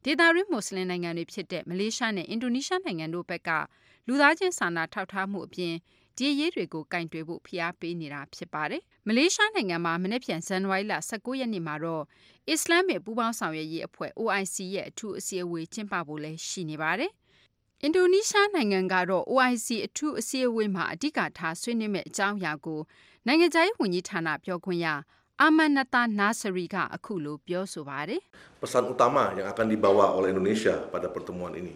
ဒေသတွင်းမွတ်စလင်နိုင်ငံတွေဖြစ်တဲ့မလေးရှားနဲ့အင်ဒိုနီးရှားနိုင်ငံတို့ဘက်ကလူသားချင်းစာနာထောက်ထားမှုအပြင်ဒီအရေးတွေကိုကင်တွယ်ဖို့ဖိအားပေးနေတာဖြစ်ပါတယ်။မလေးရှားနိုင်ငံမှာမနေ့ပြန်ဇန်နဝါရီလ၁၉ရက်နေ့မှာတော့အစ္စလာမစ်ပူးပေါင်းဆောင်ရွက်ရေးအဖွဲ့ O I C ရဲ့အထူးအစည်းအဝေးကျင်းပဖို့လည်းရှိနေပါတယ်။အင်ဒိုနီးရှားနိုင်ငံကတော့ O I C အထူးအစည်းအဝေးမှာအဓိကထားဆွေးနွေးမယ့်အကြောင်းအရာကိုနိုင်ငံခြားရေးဝန်ကြီးဌာနပြောခွင့်ရAmanata Nasri ကအခုလိုပြောဆိုပါတယ်။ Pesan utama yang akan dibawa oleh Indonesia pada pertemuan ini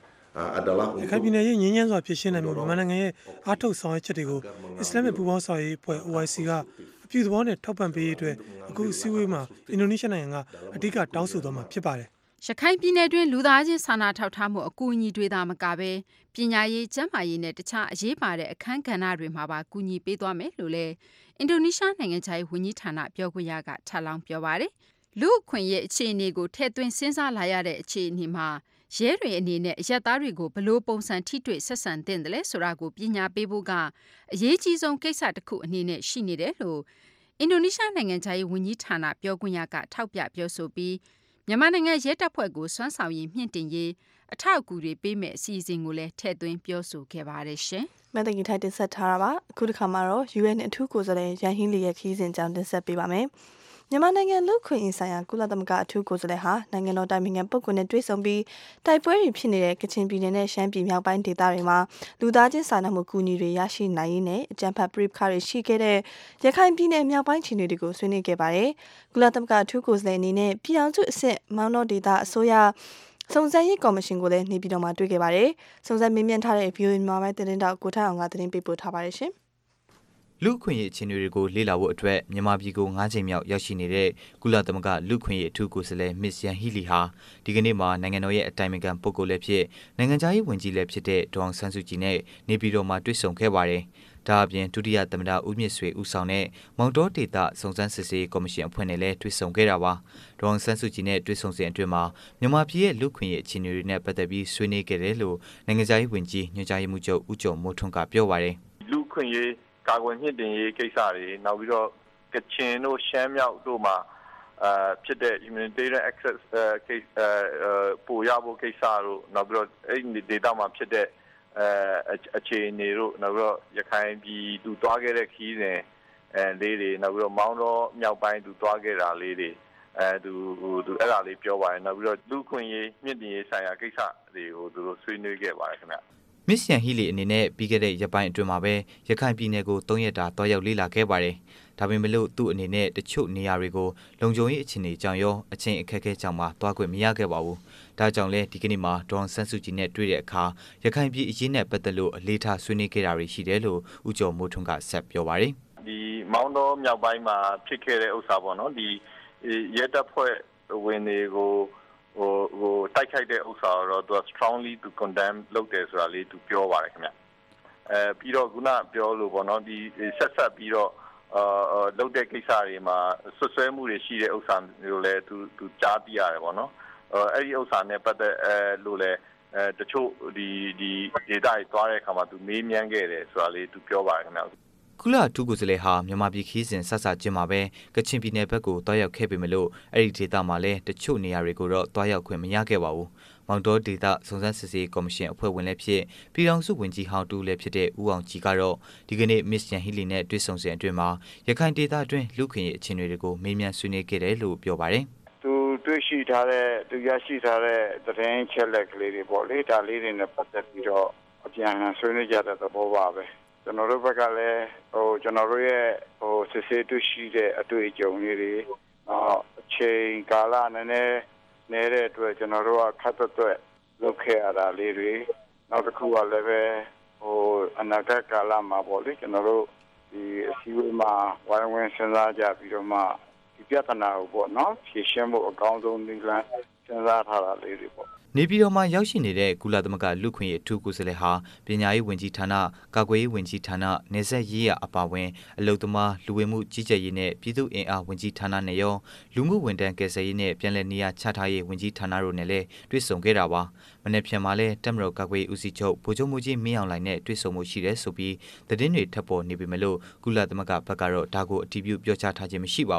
adalah ရခိုင်ပြည်နယ်ရဲ့ငြင်းညမ်းစွာဖြစ်ရှင်းနိုင်မှုမြန်မာနိုင်ငံရဲ့အားထုတ်ဆောင်ရွက်ချက်တွေကိုအစ္စလာမစ်ပူးပေါင်းဆောင်ရွက်ရေးအဖွဲ့ O I C ကအပြုသဘောနဲ့ထောက်ပံ့ပေးရေးအတွက်အခုအစည်းအဝေးမှာအင်ဒိုနီးရှားနိုင်ငံကအဓိကတောင်းဆိုသွားမှာဖြစ်ပါတယ်ရခိုင်ပြည်နယ်တွင်လူသားချင်းစာနာထောက်ထားမှုအကူအညီတွေသာမကဘဲပညာရေးကျန်းမာရေးနဲ့တခြားအရေးပါတဲ့အခန်းကဏ္ဍတွေမှာပါကူညီပေးသွားမယ်လို့လည်းအင်ဒိုနီးရှားနိုင်ငံခြားရေးဝန်ကြီးဌာနပြောခွင့်ရကထပ်လောင်းပြောပါတယ်။လူ့အခွင့်အရေးအခြေအနေကိုထည့်သွင်းစဉ်းစားလာရတဲ့အခြေအနေမှာရဲတွေအနေနဲ့အရက်သားတွေကိုဘလို့ပုံစံထိတွေ့ဆက်ဆံတဲ့တယ်လဲဆိုတာကိုပညာပေးဖို့ကအရေးကြီးဆုံးကိစ္စတစ်ခုအနေနဲ့ရှိနေတယ်လို့အင်ဒိုနီးရှားနိုင်ငံခြားရေးဝန်ကြီးဌာနပြောခွင့်ရကထောက်ပြပြောဆိုပြီးမြန်မာနိုင်ငံရဲတပ်ဖွဲ့ကိုစွမ်းဆောင်ရည်မြင့်တင်ရေးအထောက်အကူတွေပေးမဲ့အစီအစဉ်ကိုလည်းထည့်သွင်းပြောဆိုခဲ့ပါတယ်ရှင်။မန်တကြီးထိုက်တင်ဆက်ထားတာပါ။အခုတစ်ခါမှာတော့ U N အထူးကိုယ်စားလှယ်ရန်ဟင်းလီရဲ့ခီးစဉ်ကြောင်းတင်ဆက်ပေးပါမယ်။မြန်မာနိုင်ငံလူ့ခွင့်ရေးဆိုင်ရာကုလသမဂ္ဂအထူးကိုယ်စားလှယ်ဟာနိုင်ငံတော်တိုင်ပင်ခံပုဂ္ဂိုလ်နဲ့တွေ့ဆုံပြီးတိုက်ပွဲတွေဖြစ်နေတဲ့ကချင်ပြည်နယ်နဲ့ရှမ်းပြည်မြောက်ပိုင်းဒေသတွေမှာလူသားချင်းစာနာမှုကူညီတွေရရှိနိုင်ရေးနဲ့အကြမ်းဖက်ပဋိပက္ခတွေရှိခဲ့တဲ့ရခိုင်ပြည်နယ်မြောက်ပိုင်းခြေနေတွေကိုဆွေးနွေးခဲ့ပါတယ်။ကုလသမဂ္ဂအထူးကိုယ်စားလှယ်အနေနဲ့ပြည်ထောင်စုအဆင့်မောင်တော်ဒေသအစိုးရစုံစမ်းရေးကော်မရှင်ကိုလည်းနေပြည်တော်မှာတွေ့ခဲ့ပါတယ်။စုံစမ်းမေးမြန်းထားတဲ့ V O A မြန်မာပိုင်းသတင်းတောက်ကိုထက်အောင်ကသတင်းပေးပို့ထားပါတယ်ရှင်။လူခွင့်ရေးအခြေအနေတွေကိုလေ့လာဖို့အတွက်မြန်မာပြည်ကို၅ချိန်မြောက်ရောက်ရှိနေတဲ့ကုလသမဂ္ဂလူခွင့်ရေးအထူးကိုယ်စားလှယ်မစ္စယန်ဟီလီဟာဒီကနေ့မှာနိုင်ငံတော်ရဲ့အတိုင်ပင်ခံပုဂ္ဂိုလ်လည်းဖြစ်နိုင်ငံခြားရေးဝန်ကြီးလည်းဖြစ်တဲ့ဒေါအောင်ဆန်းစုကြည်နဲ့နေပြည်တော်မှာတွေ့ဆုံခဲ့ပါတယ်။ဒါအပြင်ဒုတိယသမ္မတဦးမြင့်ဆွေဦးဆောင်တဲ့မောင်တော်ဒေသစုံစမ်းစစ်ဆေးကော်မရှင်အဖွဲ့နဲ့လည်းတွေ့ဆုံခဲ့တာပါ။ဒေါအောင်ဆန်းစုကြည်နဲ့တွေ့ဆုံစဉ်အတွင်းမှာမြန်မာပြည်ရဲ့လူခွင့်ရေးအခြေအနေတွေနဲ့ပတ်သက်ပြီးဆွေးနွေးခဲ့တယ်လို့နိုင်ငံခြားရေးဝန်ကြီးညွှန်ကြားရေးမှူးချုပ်ဦးကျော်မိုးထွန်းကပြောပါတယ်။လူခွင့်ရေးကာကွယ်မြင့်တင်ရေးကိစ္စတွေနောက်ပြီးတော့ကချင်တို့ရှမ်းမြောက်တို့မှာအာဖြစ်တဲ့ humanitarian access case ပို့ရဖို့ကိစ္စတို့နောက်ပြီးတော့အဲ့ဒီ data မှာဖြစ်တဲ့အဲအခြေအနေတို့နောက်ပြီးတော့ရခိုင်ပြည်သူသွားခဲ့တဲ့ခီးစဉ်အဲလေးတွေနောက်ပြီးတော့မောင်းတော့မြောက်ပိုင်းသူသွားခဲ့တာလေးတွေအဲသူသူအဲ့ဒါလေးပြောပါတယ်နောက်ပြီးတော့လူခွင့်ရေးမြင့်တင်ရေးဆိုင်ရာကိစ္စတွေကိုသူတို့ဆွေးနွေးခဲ့ပါတယ်ခင်ဗျမစ္စယန်ဟီလီအနေနဲ့ပြီးခဲ့တဲ့ရက်ပိုင်းအတွင်းမှာပဲရခိုင်ပြည်နယ်ကို၃ရက်တာတွားရောက်လေ့လာခဲ့ပါတယ်။ဒါပေမဲ့လို့သူ့အနေနဲ့တချို့နေရာတွေကိုလုံခြုံရေးအခြေအနေကြောင့်ရောအချင်းအခက်အခဲကြောင့်မှတွားခွင့်မရခဲ့ပါဘူး။ဒါကြောင့်လဲဒီကနေ့မှာဒေါန်ဆန်းစုကြည်နဲ့တွေ့တဲ့အခါရခိုင်ပြည်အရေးနဲ့ပတ်သက်လို့အလေးထားဆွေးနွေးခဲ့တာတွေရှိတယ်လို့ဦးကျော်မိုးထွန်းကဆက်ပြောပါတယ်။ဒီမောင်းတော်မြောက်ပိုင်းမှာဖြစ်ခဲ့တဲ့ဥစ္စာပေါ့နော်ဒီရဲတပ်ဖွဲ့ဝင်တွေကိုဟိုဟိုတိုက်ခိုက်တဲ့ဥစ္စာတော့သူ strongly to condemn လုပ်တယ်ဆိုတာလေးသူပြောပါတယ်ခင်ဗျအဲပြီးတော့ခုနပြောလို့ပေါ့နော်ဒီဆက်ဆက်ပြီးတော့အာလုပ်တဲ့ကိစ္စတွေမှာဆွဆွဲမှုတွေရှိတဲ့ဥစ္စာမျိုးလည်းသူသူကြားသိရတယ်ပေါ့နော်အဲ့ဒီဥစ္စာနဲ့ပတ်သက်အဲလို့လည်းအဲတချို့ဒီဒီ data တွေတွားတဲ့အခါမှာသူမေးမြန်းခဲ့တယ်ဆိုတာလေးသူပြောပါတယ်ခင်ဗျကုလထူးကိုယ်စားလှယ်ဟာမြန်မာပြည်ခီးစဉ်ဆက်ဆချင်းမှာပဲကချင်ပြည်နယ်ဘက်ကိုတွားရောက်ခဲ့ပေမဲ့လို့အဲ့ဒီဒေသမှာလည်းတချို့နေရာတွေကိုတော့တွားရောက်ခွင့်မရခဲ့ပါဘူး။မောင်တော်ဒေသစုံစမ်းစစ်ဆေးကော်မရှင်အဖွဲ့ဝင်လည်းဖြစ်ပြည်ထောင်စုဝန်ကြီးဟောင်းတူလည်းဖြစ်တဲ့ဦးအောင်ကြည်ကတော့ဒီကနေ့မစ္စယန်ဟီလီနဲ့တွေ့ဆုံစဉ်အတွင်းမှာရခိုင်ဒေသအတွင်းလူခွင့်ရေးအခြေအနေတွေကိုမေးမြန်းဆွေးနွေးခဲ့တယ်လို့ပြောပါတယ်။သူတွေ့ရှိထားတဲ့သူရရှိထားတဲ့သတင်းချက်လက်ကလေးတွေပေါ့လေဒါလေးတွေနဲ့ပတ်သက်ပြီးတော့အပြန်အလှန်ဆွေးနွေးကြတဲ့သဘောပါပဲ။ကျွန်တော်တို့ဘက်ကလည်းဟိုကျွန်တော်တို့ရဲ့ဟိုစစ်ဆေးတွေ့ရှိတဲ့အတွေ့အကြုံလေးတွေအော်အချိန်ကာလနည်းနည်းနေတဲ့အတွက်ကျွန်တော်တို့ကခက်တွတ်လုပ်ခဲ့ရတာလေးတွေနောက်တစ်ခုကလည်းပဲဟိုအနာဂတ်ကာလမှာပေါ့လေကျွန်တော်တို့ဒီအစည်းအဝေးမှာဝိုင်းဝန်းစဉ်းစားကြပြီးတော့မှဒီပြဿနာကိုပေါ့နော်ဖြေရှင်းဖို့အကောင်းဆုံးနည်းလမ်းစဉ်းစားထားတာလေးတွေပေါ့နေပြည်တော်မှာရောက်ရှိနေတဲ့ကုလသမဂ္ဂလူခွင့်ရေးအထူးကိုယ်စားလှယ်ဟာပညာရေးဝန်ကြီးဌာနကာကွယ်ရေးဝန်ကြီးဌာနနေဆက်ရေးရာအပါအဝင်အလုံသမားလူဝင်မှုကြီးကြပ်ရေးနဲ့ပြည်သူ့အင်အားဝန်ကြီးဌာနနဲ့ရောလူမှုဝန်ထမ်းကယ်ဆယ်ရေးနဲ့ပြည်내နေရာချထားရေးဝန်ကြီးဌာနတို့နဲ့လည်းတွေ့ဆုံခဲ့တာပါမနေ့ပြန်မှာလဲတက်မတော်ကာကွယ်ရေးဦးစီးချုပ်ဗိုလ်ချုပ်မှုကြီးမင်းအောင်လှိုင်နဲ့တွေ့ဆုံမှုရှိတယ်ဆိုပြီးသတင်းတွေထပ်ပေါ်နေပေမဲ့လို့ကုလသမဂ္ဂဘက်ကတော့ဒါကိုအတည်ပြုပြောကြားထားခြင်းမရှိပါဘူး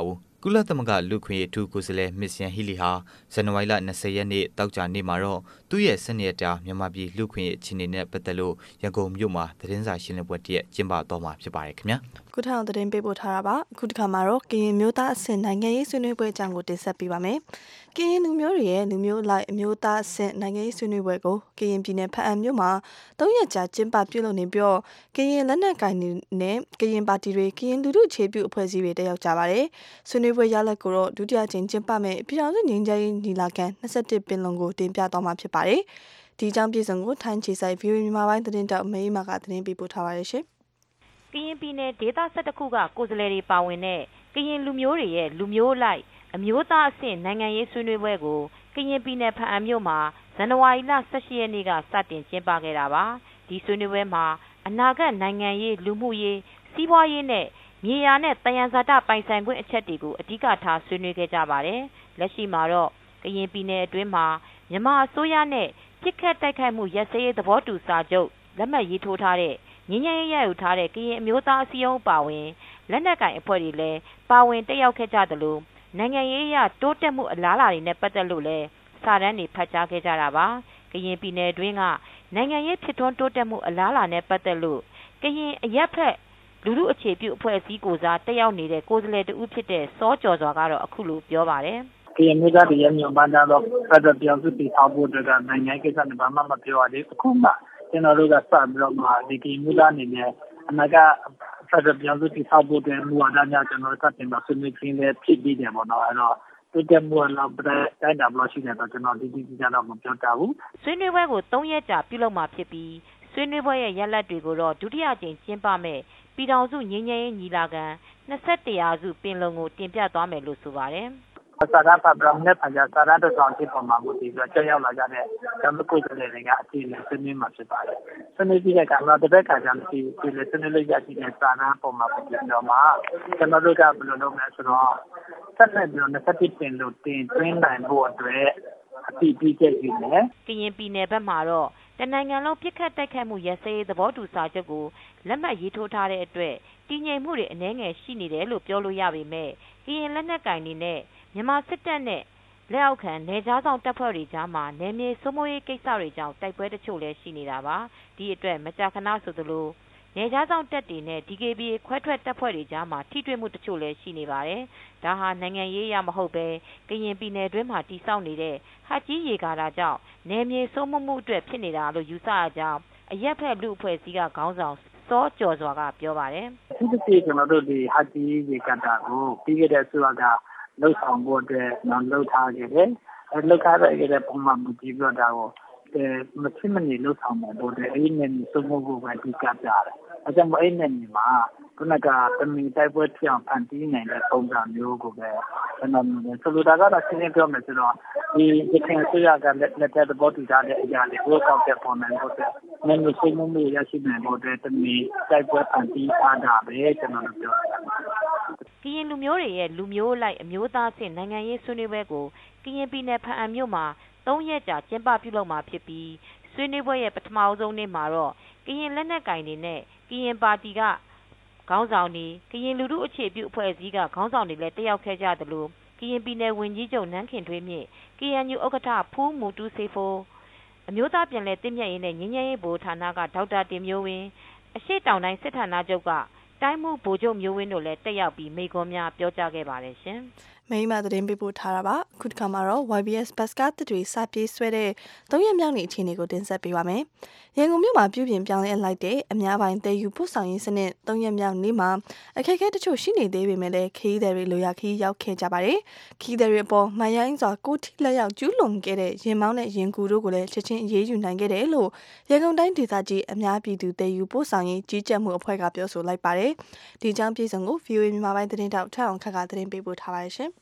ကုလသမဂ္ဂလူခွင့်ရေးထူးကိုယ်စားလှယ်မစ္စယန်ဟီလီဟာဇန်နဝါရီလ၂၀ရက်နေ့တောက်ကြနေ့မှာတော့သူ့ရဲ့စနေတာမြန်မာပြည်လူခွင့်ရေးအခြေအနေနဲ့ပတ်သက်လို့ရန်ကုန်မြို့မှာသတင်းစာရှင်းလင်းပွဲတည်းကျင်းပတော့မှာဖြစ်ပါတယ်ခင်ဗျာခုထောင်သတင်းပေးပို့ထားတာပါအခုတစ်ခါမှာတော့ကရင်မျိုးသားအဆင့်နိုင်ငံရေးဆွေးနွေးပွဲအကြောင်းကိုတင်ဆက်ပေးပါမယ်ကရင်လူမျိုးတွေရဲ့လူမျိုးလိုက်အမျိုးသားအဆင့်နိုင်ငံရေးဆွေးနွေးပွဲကိုကရင်ပြည်နယ်ဖအံမြို့မှာ၃ရက်ကြာကျင်းပပြုလုပ်နေပြီးတော့ကရင်လက်နက်ကိုင်နဲ့ကရင်ပါတီတွေကရင်လူထုအခြေပြုအဖွဲ့အစည်းတွေတက်ရောက်ကြပါတယ်ဆွေးနွေးပွဲရလဒ်ကိုတော့ဒုတိယကြိမ်ကျင်းပမယ့်ပြည်ထောင်စုငြိမ်းချမ်းရေးညီလာခံ၂၁ပင်လုံကိုတင်ပြသွားမှာဖြစ်ပါတယ်ဒီအကြောင်းပြည်စုံကိုထိုင်းခြေဆိုင် ဗီအိုအေ မြန်မာပိုင်းသတင်းတောက်မေးမာကသတင်းပေးပို့ထားပါတယ်ရှင်ကရင်ပြည်နယ်ဒေသ၁၁ခုကကိုယ်စားလှယ်တွေပါဝင်တဲ့ကရင်လူမျိုးတွေရဲ့လူမျိုးလိုက်အမျိုးသားအဆင့်နိုင်ငံရေးဆွေးနွေးပွဲကိုကရင်ပြည်နယ်ဖအံမြို့မှာဇန်နဝါရီလ၁၈ရက်နေ့ကစတင်ကျင်းပခဲ့တာပါဒီဆွေးနွေးပွဲမှာအနာဂတ်နိုင်ငံရေးလူမှုရေးစီးပွားရေးနဲ့မြေယာနဲ့တယံဇာတပိုင်ဆိုင်ခွင့်အချက်တွေကိုအဓိကထားဆွေးနွေးခဲ့ကြပါတယ်လက်ရှိမှာတော့ကရင်ပြည်နယ်အတွင်းမှာမြန်မာအစိုးရနဲ့ပြစ်ခတ်တိုက်ခိုက်မှုရပ်စဲရေးသဘောတူစာချုပ်လက်မှတ်ရေးထိုးထားတဲ့ငင်းငယ်ရရယူထားတဲ့ကရင်အမျိုးသားအစည်းအရုံးပါဝင်လက်နက်ကင်အဖွဲ့တွေလည်းပါဝင်တက်ရောက်ခဲ့ကြသလိုနိုင်ငံရေးရတိုးတက်မှုအလားအလာတွေနဲ့ပတ်သက်လို့လည်းစာတမ်းတွေဖတ်ကြားခဲ့ကြတာပါကရင်ပြည်နယ်အတွင်းကနိုင်ငံရေးဖြစ်ထွန်းတိုးတက်မှုအလားအလာနဲ့ပတ်သက်လို့ကရင်အရက်ဖက်လူလူအခြေပြုအဖွဲ့အစည်းကိုစားတက်ရောက်နေတဲ့ကိုယ်စားလှယ်တဦးဖြစ်တဲ့စောကျော်စွာကတော့အခုလိုပြောပါတယ်ကရင်မျိုးသားတွေရဲ့မြန်မာသားတော့ဖက်ဒရယ်ပြောင်းစုတည်ထောင်ဖို့အတွက်ကနိုင်ငံကိစ္စနဲ့ဘာမှမပြောရသေးဘူးအခုမှကျွန်တော်တို့ကစပြီးတော့မှဒီကရင်မျိုးသားအနေနဲ့အနာကဖက်ဒရယ်ပြောင်းစုတည်ထောင်ဖို့တဲ့မူဝါဒများကျွန်တော်တို့စတင်မှာဆွေးနွေးခြင်းလည်းဖြစ်ပြီးတယ်ပေါ့နော်အဲ့တော့တိုးတက်မှုလောက်ပြတိုင်းတာဘလို့ရှိတယ်တော့ကျွန်တော်ဒီဒီကြတော့မပြောတတ်ဘူးဆွေးနွေးပွဲကို၃ရက်ကြာပြုလုပ်မှာဖြစ်ပြီးဆွေးနွေးပွဲရဲ့ရလဒ်တွေကိုတော့ဒုတိယကြိမ်ကျင်းပမယ်ပြည်ထောင်စုငြိမ်းချမ်းရေးညီလာခံ၂၁ရာစုပင်လုံကိုတင်ပြသွားမယ်လို့ဆိုပါတယ်စာရဖတ်ပြမဲ့ပညာစာရတဲ့ဆောင်ဖြစ်ပေါ်မှာမူတည်ပြီးကြောက်ရောက်လာကြတဲ့ကျွန်တော်ကိုယ်စားလှယ်တွေကအစီအစဉ်ဆွေးနွေးမှာဖြစ်ပါတယ်။ဆွေးနွေးပြီးတဲ့အခါမှာတစ်ပတ်ခါကျမှဒီဒီလေဆွေးနွေးလို့ရရှိတဲ့စာရပေါ်မှာပြည်တော်မှာကျွန်တော်တို့ကဘယ်လိုလုပ်မလဲဆိုတော့ဆက်လက်ပြီးတော့၂၁ပင်လို့တင်သွင်းနိုင်ဖို့အတွက်အတိအကျယူမယ်။ကရင်ပြည်နယ်ဘက်မှာတော့တနိုင်ငံလုံးပြစ်ခတ်တိုက်ခိုက်မှုရပ်စဲရေးသဘောတူစာချုပ်ကိုလက်မှတ်ရေးထိုးထားတဲ့အတွက်တည်ငြိမ်မှုတွေအနည်းငယ်ရှိနေတယ်လို့ပြောလို့ရပေမဲ့ကရင်လက်နက်ကင်တွေနဲ့မြန်မာစစ်တပ်နဲ့လက်အောက်ခံနယ်ခြားဆောင်တပ်ဖွဲ့တွေကြားမှာနယ်မြေစိုးမိုးရေးကိစ္စတွေကြောင့်တိုက်ပွဲတချို့လည်းရှိနေတာပါဒီအတွက်မကြာခဏဆိုသလိုနယ်ခြားဆောင်တပ်တွေနဲ့ ဒီ ကေ ဘီ အေ ခွဲထွက်တပ်ဖွဲ့တွေကြားမှာထိတွေ့မှုတချို့လည်းရှိနေပါတယ်ဒါဟာနိုင်ငံရေးရမဟုတ်ပဲကရင်ပြည်နယ်တွင်းမှာတည်ဆောက်နေတဲ့ဟတ်ကြီးရေကာတာကြောင့်နယ်မြေစိုးမိုးမှုအတွက်ဖြစ်နေတာလို့ယူဆရကြောင်းအရက်ဖက်လူအဖွဲ့အစည်းကခေါင်းဆောင်စောကျော်စွာကပြောပါတယ်ဒီတစ်ปีကျွန်တော်တို့ဒီဟတ်ကြီးရေကာတာကိုပြီးခဲ့တဲ့ဆိုတော့လှုပ်ဆောင်ဖို့အတွက်တော့လှုပ်ထားခဲ့တယ်။အဲလှုပ်ထားတဲ့ပုံမှန်မူတည်ပြီးတော့ဒါကိုအဲမချစ်မနေလှုပ်ဆောင်ဖို့အတွက်အဲ့ဒီနဲ့စုံမှုကိုပဲဒီကပြတယ်။အဲကြောင့်အဲ့ဒီနဲ့မှာခုနကတမီတိုက်ပွဲပြောင်းဖန်တီးနိုင်တဲ့ပုံစံမျိုးကိုပဲကျွန်တော်မြင်ဆိုလိုတာကတော့ရှင်းရှင်းပြောမယ်ဆိုတော့ဒီဒီခင်ဆွေရကလက်လက်တဲ့ဘောတူထားတဲ့အရာတွေကိုကောက်ပြပေါ်နိုင်ဖို့အတွက်နည်းနည်းစိတ်မှုမှုရရှိနိုင်ဖို့အတွက်တမီတိုက်ပွဲဖန်တီးထားတာပဲကျွန်တော်တို့ပြောတာကရင်လူမျိုးတွေရဲ့လူမျိုးလိုက်အမျိုးသားအဆင့်နိုင်ငံရေးဆွေးနွေးပွဲကိုကရင်ပြည်နယ်ဖအံမြို့မှာ၃ရက်ကြာကျင်းပပြုလုပ်မှာဖြစ်ပြီးဆွေးနွေးပွဲရဲ့ပထမဆုံးနေ့မှာတော့ကရင်လက်နက်ကင်တွေနဲ့ကရင်ပါတီကခေါင်းဆောင်တွေကရင်လူထုအခြေပြုအဖွဲ့အစည်းကခေါင်းဆောင်တွေလည်းတက်ရောက်ခဲ့ကြသလိုကရင်ပြည်နယ်ဝန်ကြီးချုပ်နန်းခင်ထွေးမြင့် ကေအန်ယူ ဥက္ကဋ္ဌဖူးမူတူစေဖိုးအမျိုးသားပြန်လည်တည်မြဲရေးနဲ့ငြိမ်းချမ်းရေးဗဟိုဌာနကဒေါက်တာတင်မျိုးဝင်းအရှိတောင်တိုင်းစစ်ဌာနချုပ်ကတိုင်းမှုဗိုလ်ချုပ်မျိုးဝင်းတို့လည်းတက်ရောက်ပြီးမိန့်ခွန်းများပြောကြားခဲ့ပါတယ်ရှင်။မိမသတင်းပေးပို့ထားတာပါအခုတစ်ခါမှာတော့ ဝိုင် ဘီ အက်စ် ဘတ်စကားတွေစပြေးဆွဲတဲ့သုံးရက်မြောက်နေ့အခြေအနေကိုတင်ဆက်ပေးပါမယ်။ရန်ကုန်မြို့မှာပြုပြင်ပြောင်းလဲလိုက်တဲ့အများပိုင်းတည်ယူပို့ဆောင်ရေးစနစ်သုံးရက်မြောက်နေ့မှာအခက်အခဲတချို့ရှိနေသေးပေမဲ့လည်းခရီးသည်တွေလိုရာခရီးရောက်ခဲ့ကြပါတယ်။ခရီးသည်တွေအပေါ်မှန်ရိုင်းစွာကိုထိလက်ရောက်ကျူးလွန်ခဲ့တဲ့ရင်မောင်းနဲ့ရင်ကူတို့ကိုလည်းချက်ချင်းအရေးယူနိုင်ခဲ့တယ်လို့ရန်ကုန်တိုင်းဒေသကြီးအများပြည်သူတည်ယူပို့ဆောင်ရေးကြီးကြပ်မှုအဖွဲ့ကပြောဆိုလိုက်ပါတယ်။ဒီကြောင်းပြည်စုံကို ဗီအိုအေ မြန်မာပိုင်းသတင်းတောက်ထက်အောင်ခက်ကသတင်းပေးပို့ထားပါတယ်ရှင်။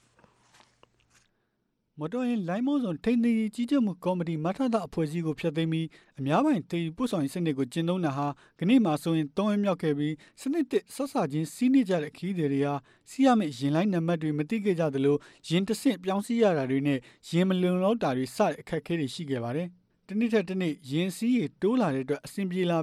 မော်တော်ယာဉ်လိုင်းမောင်းစုံထိန်းသိမ်းရေးကြီးကြပ်မှုကော်မတီမထသအဖွဲ့အစည်းကိုဖျက်သိမ်းပြီးအများပိုင်းတည်ယူပို့ဆောင်ရေးစနစ်ကိုကျင့်သုံးတာဟာကနေ့မှဆိုရင်သုံးရက်မြောက်ခဲ့ပြီးစနစ်တစ်ဆက်စချင်းစီးနေကြတဲ့ခရီးသည်တွေဟာစီးရမယ့်ယာဉ်လိုင်းနံပါတ်တွေမသိခဲ့ကြသလိုယာဉ်တစ်ဆင့်ပြောင်းစီးရတာတွေနဲ့ယာဉ်မလုံလောက်တာတွေစတဲ့အခက်အခဲတွေရှိခဲ့ပါတယ်။တနေ့ထက်တနေ့ယာဉ်စီးရေတိုးလာတဲ့အတွက်အဆင်ပြေလာပြီး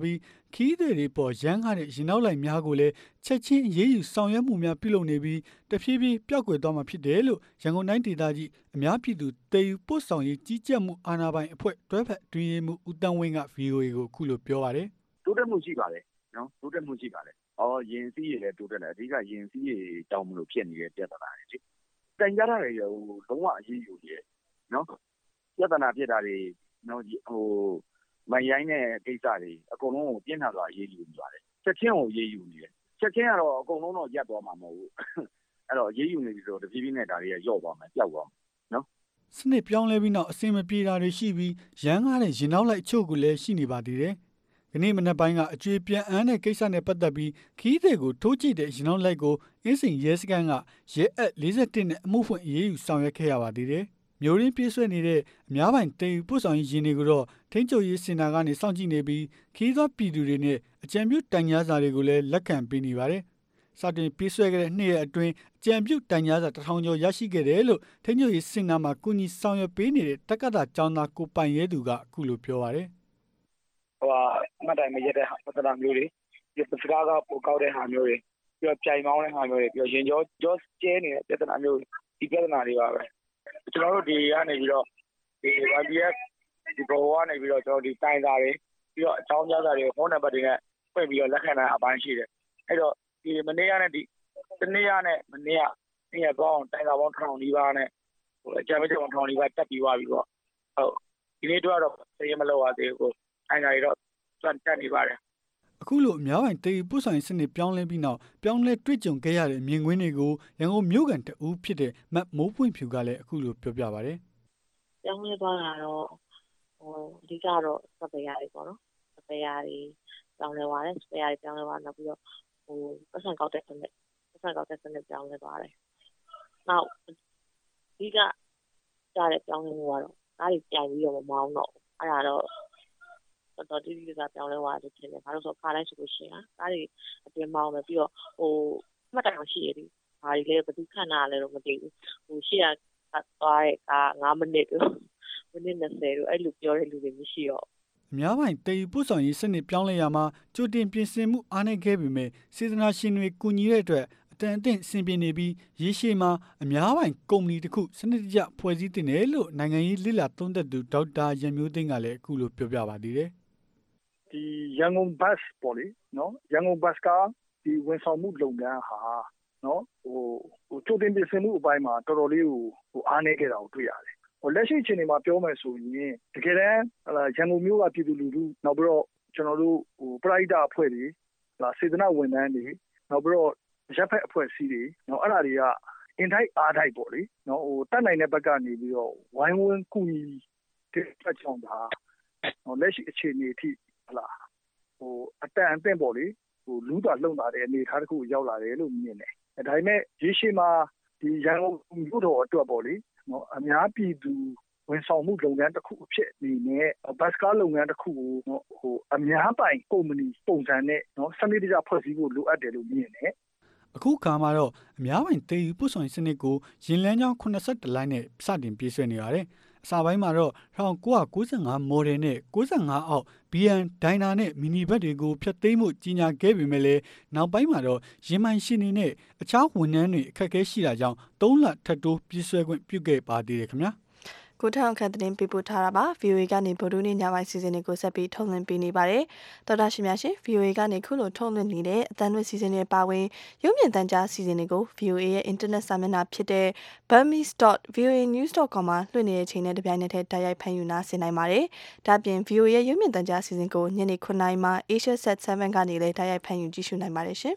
ခီးသည်တွေပေါ်ရန်ကားတဲ့ရင်နောက်လိုက်များကိုလည်းချက်ချင်းအေးအေးယူဆောင်ရွက်မှုများပြုလုပ်နေပြီးတဖြည်းဖြည်းပျောက်ကွယ်သွားမှာဖြစ်တယ်လို့ရန်ကုန်တိုင်းဒေသကြီးအများပြည်သူတည်ယူပို့ဆောင်ရေးကြီးကြပ်မှုအာဏာပိုင်အဖွဲ့တွဲဖက်အတွင်းရေးမှူးဦးတန်းဝင်းက ဗီအိုအေ ကိုအခုလိုပြောပါတယ်။တိုးတက်မှုရှိပါတယ်နော်တိုးတက်မှုရှိပါတယ်။အော်ရင်စည်းရည်လည်းတိုးတက်တယ်အဓိကရင်စည်းရည်တောင်းမလို့ဖြစ်နေတဲ့ပြဿနာတွေလေ။တိုင်ကြတာတွေဟိုလုံးဝအရေးယူနေနော်ပြဿနာဖြစ်တာတွေနော်ဟိုမရိုင်းတဲ့ကိစ္စတွေအကုန်လုံးကိုပြင်းထန်စွာရေးယူနေပါတယ်ချက်ချင်းကိုရေးယူနေတယ်ချက်ချင်းကတော့အကုန်လုံးတော့ရပ်သွားမှာမဟုတ်ဘူးအဲ့တော့ရေးယူနေပြီဆိုတော့တဖြည်းဖြည်းနဲ့ဒါတွေကယော့သွားမယ်ပျောက်သွားမယ်နော်စနစ်ပြောင်းလဲပြီးနောက်အစင်မပြေတာတွေရှိပြီးရန်ကားတဲ့ရင်နောက်လိုက်အချို့ကလည်းရှိနေပါသေးတယ်ဒီနေ့မနက်ပိုင်းကအကျွေးပြန်အန်းတဲ့ကိစ္စနဲ့ပတ်သက်ပြီးခီးသည်ကိုထိုးကြည့်တဲ့ရင်နောက်လိုက်ကိုအင်းစိန်ရဲစခန်းကရဲအပ်၄၁နဲ့အမှုဖွင့်အေးအေးယူဆောင်ရွက်ခဲ့ရပါသေးတယ်မျိုးရင်းပြေးဆွဲနေတဲ့အများပိုင်တည်ယူပို့ဆောင်ရေးရင်တွေကိုတော့ထိန်းချုပ်ရေးစင်တာကနေစောင့်ကြည့်နေပြီးခီးသောပြည်သူတွေနဲ့အကြံပြုတိုင်ကြားစာတွေကိုလည်းလက်ခံပေးနေပါတယ်။စတင်ပြေးဆွဲခဲ့တဲ့နှစ်ရက်အတွင်းအကြံပြုတိုင်ကြားစာတစ်ထောင်ကျော်ရရှိခဲ့တယ်လို့ထိန်းချုပ်ရေးစင်တာမှာကုညီဆောင်ရွက်ပေးနေတဲ့တက္ကသိုလ်ကျောင်းသားကိုပိုင်ရဲသူကအခုလိုပြောပါတယ်။ဟိုအမှတ်တိုင်မရက်တဲ့ပတ်သက်တာမျိုးတွေဒီပစကားကပိုကောက်တဲ့ဟာမျိုးတွေပြီးတော့ပြိုင်မောင်းတဲ့ဟာမျိုးတွေပြီးတော့ရင်ကျော်ကျော်ကျဲနေတဲ့ပြဿနာမျိုးဒီပြဿနာတွေပါပဲ။ကျွန်တော်တို့ဒီကနေပြီးတော့ဒီ Y B F ဒီဘောကနေပြီးတော့ကျွန်တော်ဒီတိုင်စာတွေပြီးတော့အကြောင်းကြားစာတွေဖုန်းနံပါတ်တွေနဲ့ဖွင့်ပြီးတော့လက်ခံတာအပိုင်းရှိတယ်အဲ့တော့ဒီမနေ့ကနဲ့ဒီတနေ့ကနဲ့မနေ့ကနေ့ရက်ပေါင်းတိုင်စာပေါင်းထောင်နီးပါးနဲ့ဟိုအကြမ်းဖက်ထောင်နီးပါးတက်ပြီးသွားပြီပေါ့ဟုတ်ဒီနေ့တော့တော့သိရမလို့ပါသေးဘူးတိုင်စာတွေတော့စံတက်နေပါတယ်အခုလိုအများပိုင်တည်ယူပို့ဆောင်ရေးစနစ်ပြောင်းလဲပြီးနောက်ပြောင်းလဲတွေ့ကြုံခဲ့ရတဲ့မြင်ကွင်းတွေကိုရန်ကုန်မြို့ကန်တအူးဖြစ်တဲ့မတ်မိုးပွင့်ဖြူကလည်းအခုလိုပြောပြပါတယ်။ပြောင်းလဲသွားတာတော့ဟိုအဓိကတော့စပယ်ယာတွေပေါ့နော်။စပယ်ယာတွေပြောင်းလဲသွားတယ်စပယ်ယာတွေပြောင်းလဲသွားနောက်ပြီးတော့ဟိုပတ်စံကောက်တဲ့စနစ်ပတ်စံကောက်တဲ့စနစ်ပြောင်းလဲသွားတယ်။နောက်အဓိကကြားတဲ့ပြောင်းလဲမှုကတော့ကားတွေပြိုင်ပြီးတော့မမောင်းတော့အဲ့ဒါတော့တော်တိတိကျပြောင်းလဲသွားတယ်ထင်တယ်။ဘာလို့ဆိုခါတိုင်းဆိုလို့ရှိရင်ကားတွေအတွင်းမောင်းမယ်ပြီးတော့ဟိုမှတ်တိုင်ရှိရည်။ဘာတွေလဲဘယ်သူခန့်တာလဲတော့မသိဘူး။ဟိုရှေ့ကသွားတဲ့ကား၅မိနစ်လို့မိနစ်၂၀လို့အဲ့လိုပြောတဲ့လူတွေမရှိတော့အများပိုင်းတည်ယူပို့ဆောင်ရေးစနစ်ပြောင်းလဲရမှာကြိုတင်ပြင်ဆင်မှုအားနည်းခဲ့ပေမဲ့စေတနာရှင်တွေကူညီတဲ့အတွက်အတန်အသင့်ဆင်ပြေနေပြီးရေရှည်မှာအများပိုင်းကုမ္ပဏီတစ်ခုစနစ်တကျဖွဲ့စည်းတင်တယ်လို့နိုင်ငံရေးလိလာသုံးသပ်သူဒေါက်တာရန်မျိုးသိန်းကလည်းအခုလိုပြောပြပါသေးတယ်ဒီရန်ကုန်ဘတ်ပေါ့လေနော်ရန်ကုန်ဘတ်ကဒီဝန်ဆောင်မှုလုပ်ငန်းဟာနော်ဟိုဟိုချိုတင်ပြင်ဆင်မှုအပိုင်းမှာတော်တော်လေးကိုဟိုအားနည်းခဲ့တာကိုတွေ့ရတယ်ဟိုလက်ရှိအခြေအနေမှာပြောမယ်ဆိုရင်တကယ်တမ်းဟလာရန်ကုန်မြို့ကပြည်သူလူထုနောက်ပြီးတော့ကျွန်တော်တို့ဟိုပရိုက်တာအဖွဲ့တွေဟလာစေတနာဝန်ထမ်းတွေနောက်ပြီးတော့ရပ်ဖက်အဖွဲ့အစည်းတွေနော်အဲ့ဒါတွေကအင်ထိုက်အားထိုက်ပေါ့လေနော်ဟိုတတ်နိုင်တဲ့ဘက်ကနေပြီးတော့ဝိုင်းဝန်းကူညီတဲ့ချက်ချောင်းတာဟိုလက်ရှိအခြေအနေအထိဟလာဟိုအတန်အသင့်ပေါ့လေဟိုလူသားလုံတာတဲ့အနေအထားတစ်ခုရောက်လာတယ်လို့မြင်တယ်ဒါပေမဲ့ရေရှည်မှာဒီရန်ကုန်မြို့တော်အတွက်ပေါ့လေနော်အများပြည်သူဝန်ဆောင်မှုလုပ်ငန်းတစ်ခုအဖြစ်အနေနဲ့ဘတ်စကားလုပ်ငန်းတစ်ခုကိုနော်ဟိုအများပိုင်ကုမ္ပဏီပုံစံနဲ့နော်စနစ်တကျဖွဲ့စည်းဖို့လိုအပ်တယ်လို့မြင်တယ်အခုခါမှာတော့အများပိုင်တည်ယူပို့ဆောင်ရေးစနစ်ကိုရင်လန်းချောင်းeighty-oneလိုင်းနဲ့စတင်ပြေးဆွဲနေရတယ်အစပိုင်းမှာတော့nineteen ninety-fiveမော်ဒယ်နဲ့ninety-fiveအောက် ဘီ အန် ဒိုင်နာနဲ့မီနီဘတ်တွေကိုဖျက်သိမ်းမှုကြီးညာခဲ့ပေမဲ့လည်းနောက်ပိုင်းမှာတော့ရင်မိုင်ရှင်နေနဲ့အခြားဝန်ထမ်းတွေအခက်အခဲရှိတာကြောင့်threeလထပ်တိုးပြေးဆွဲခွင့်ပြုခဲ့ပါသေးတယ်ခင်ဗျာကိုထောင်ခန့်တင်ပြပို့ထားတာပါ ဗီအိုအေ ကနေဗိုလ်ဒူးနေ့ညပိုင်းစီစဉ်တွေကိုဆက်ပြီးထုတ်လွှင့်ပေးနေပါတယ်တော်တာရှင်များရှင် ဗီအိုအေ ကနေခုလိုထုတ်လွှင့်နေတဲ့အသံလွှင့်စီစဉ်တွေပါဝင်ရုပ်မြင်သံကြားစီစဉ်တွေကို ဗီအိုအေ ရဲ့ internet စာမျက်နှာဖြစ်တဲ့ burmese dot v o a news dot com မှာလွှင့်နေတဲ့ချိန်နဲ့တပြိုင်နက်တည်းတိုက်ရိုက်ဖန်ယူနာဆင်နိုင်ပါတယ်ဒါ့ပြင် ဗီအိုအေ ရဲ့ရုပ်မြင်သံကြားစီစဉ်ကိုညနေnineနာရီမှာ Asia Sat sevenကနေလည်းတိုက်ရိုက်ဖန်ယူကြည့်ရှုနိုင်ပါတယ်ရှင်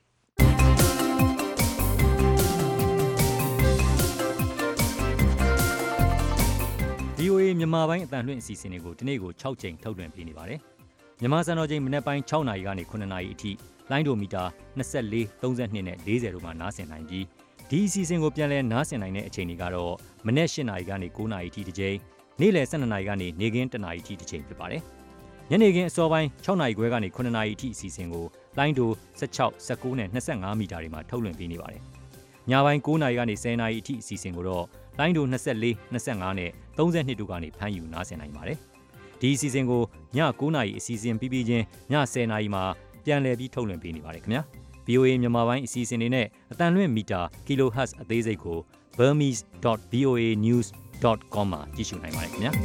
ဗီအိုအေ မြန်မာပိုင်းအတန်လွှင့်အစီအစဉ်တွေကိုဒီနေ့ကိုsixကြိမ်ထုတ်လွှင့်ပေးနေပါတယ်။မြန်မာစံတော်ချိန်မနက်ပိုင်းsixနာရီကနေnineနာရီအထိလိုင်းဒိုမီတာtwenty-four, thirty-twoနဲ့fortyတို့မှာနားဆင်နိုင်ပြီးဒီအစီအစဉ်ကိုပြန်လည်နားဆင်နိုင်တဲ့အချိန်တွေကတော့မနက်eightနာရီကနေnineနာရီအထိတစ်ကြိမ်နေ့လယ်twelveနာရီကနေနေ့ခင်းoneနာရီအထိတစ်ကြိမ်ဖြစ်ပါတယ်။ညနေခင်းအစောပိုင်းsixနာရီခွဲကနေnineနာရီအထိအစီအစဉ်ကိုလိုင်းဒိုsixteen, nineteenနဲ့twenty-fiveမီတာတွေမှာထုတ်လွှင့်ပေးနေပါတယ်။ညပိုင်းnineနာရီကနေtenနာရီအထိအစီအစဉ်ကိုတော့လိုင်းဒိုtwenty-four, twenty-fiveနဲ့thirty-twoတို့ကနေဖမ်းယူနားဆင်နိုင်ပါတယ်။ဒီအစီအစဉ်ကိုည9နာရီအစီအစဉ်ပြီးပြီးချင်းည10နာရီမှာပြန်လည်ပြီးထုတ်လွှင့်ပေးနေပါတယ်ခင်ဗျာ ဗီအိုအေ မြန်မာပိုင်းအစီအစဉ်တွေနဲ့အတန်လွင့်မီတာ kilohertz အသေးစိတ်ကို burmese dot v o a news dot com မှာကြည့်ရှုနိုင်ပါတယ်ခင်ဗျာ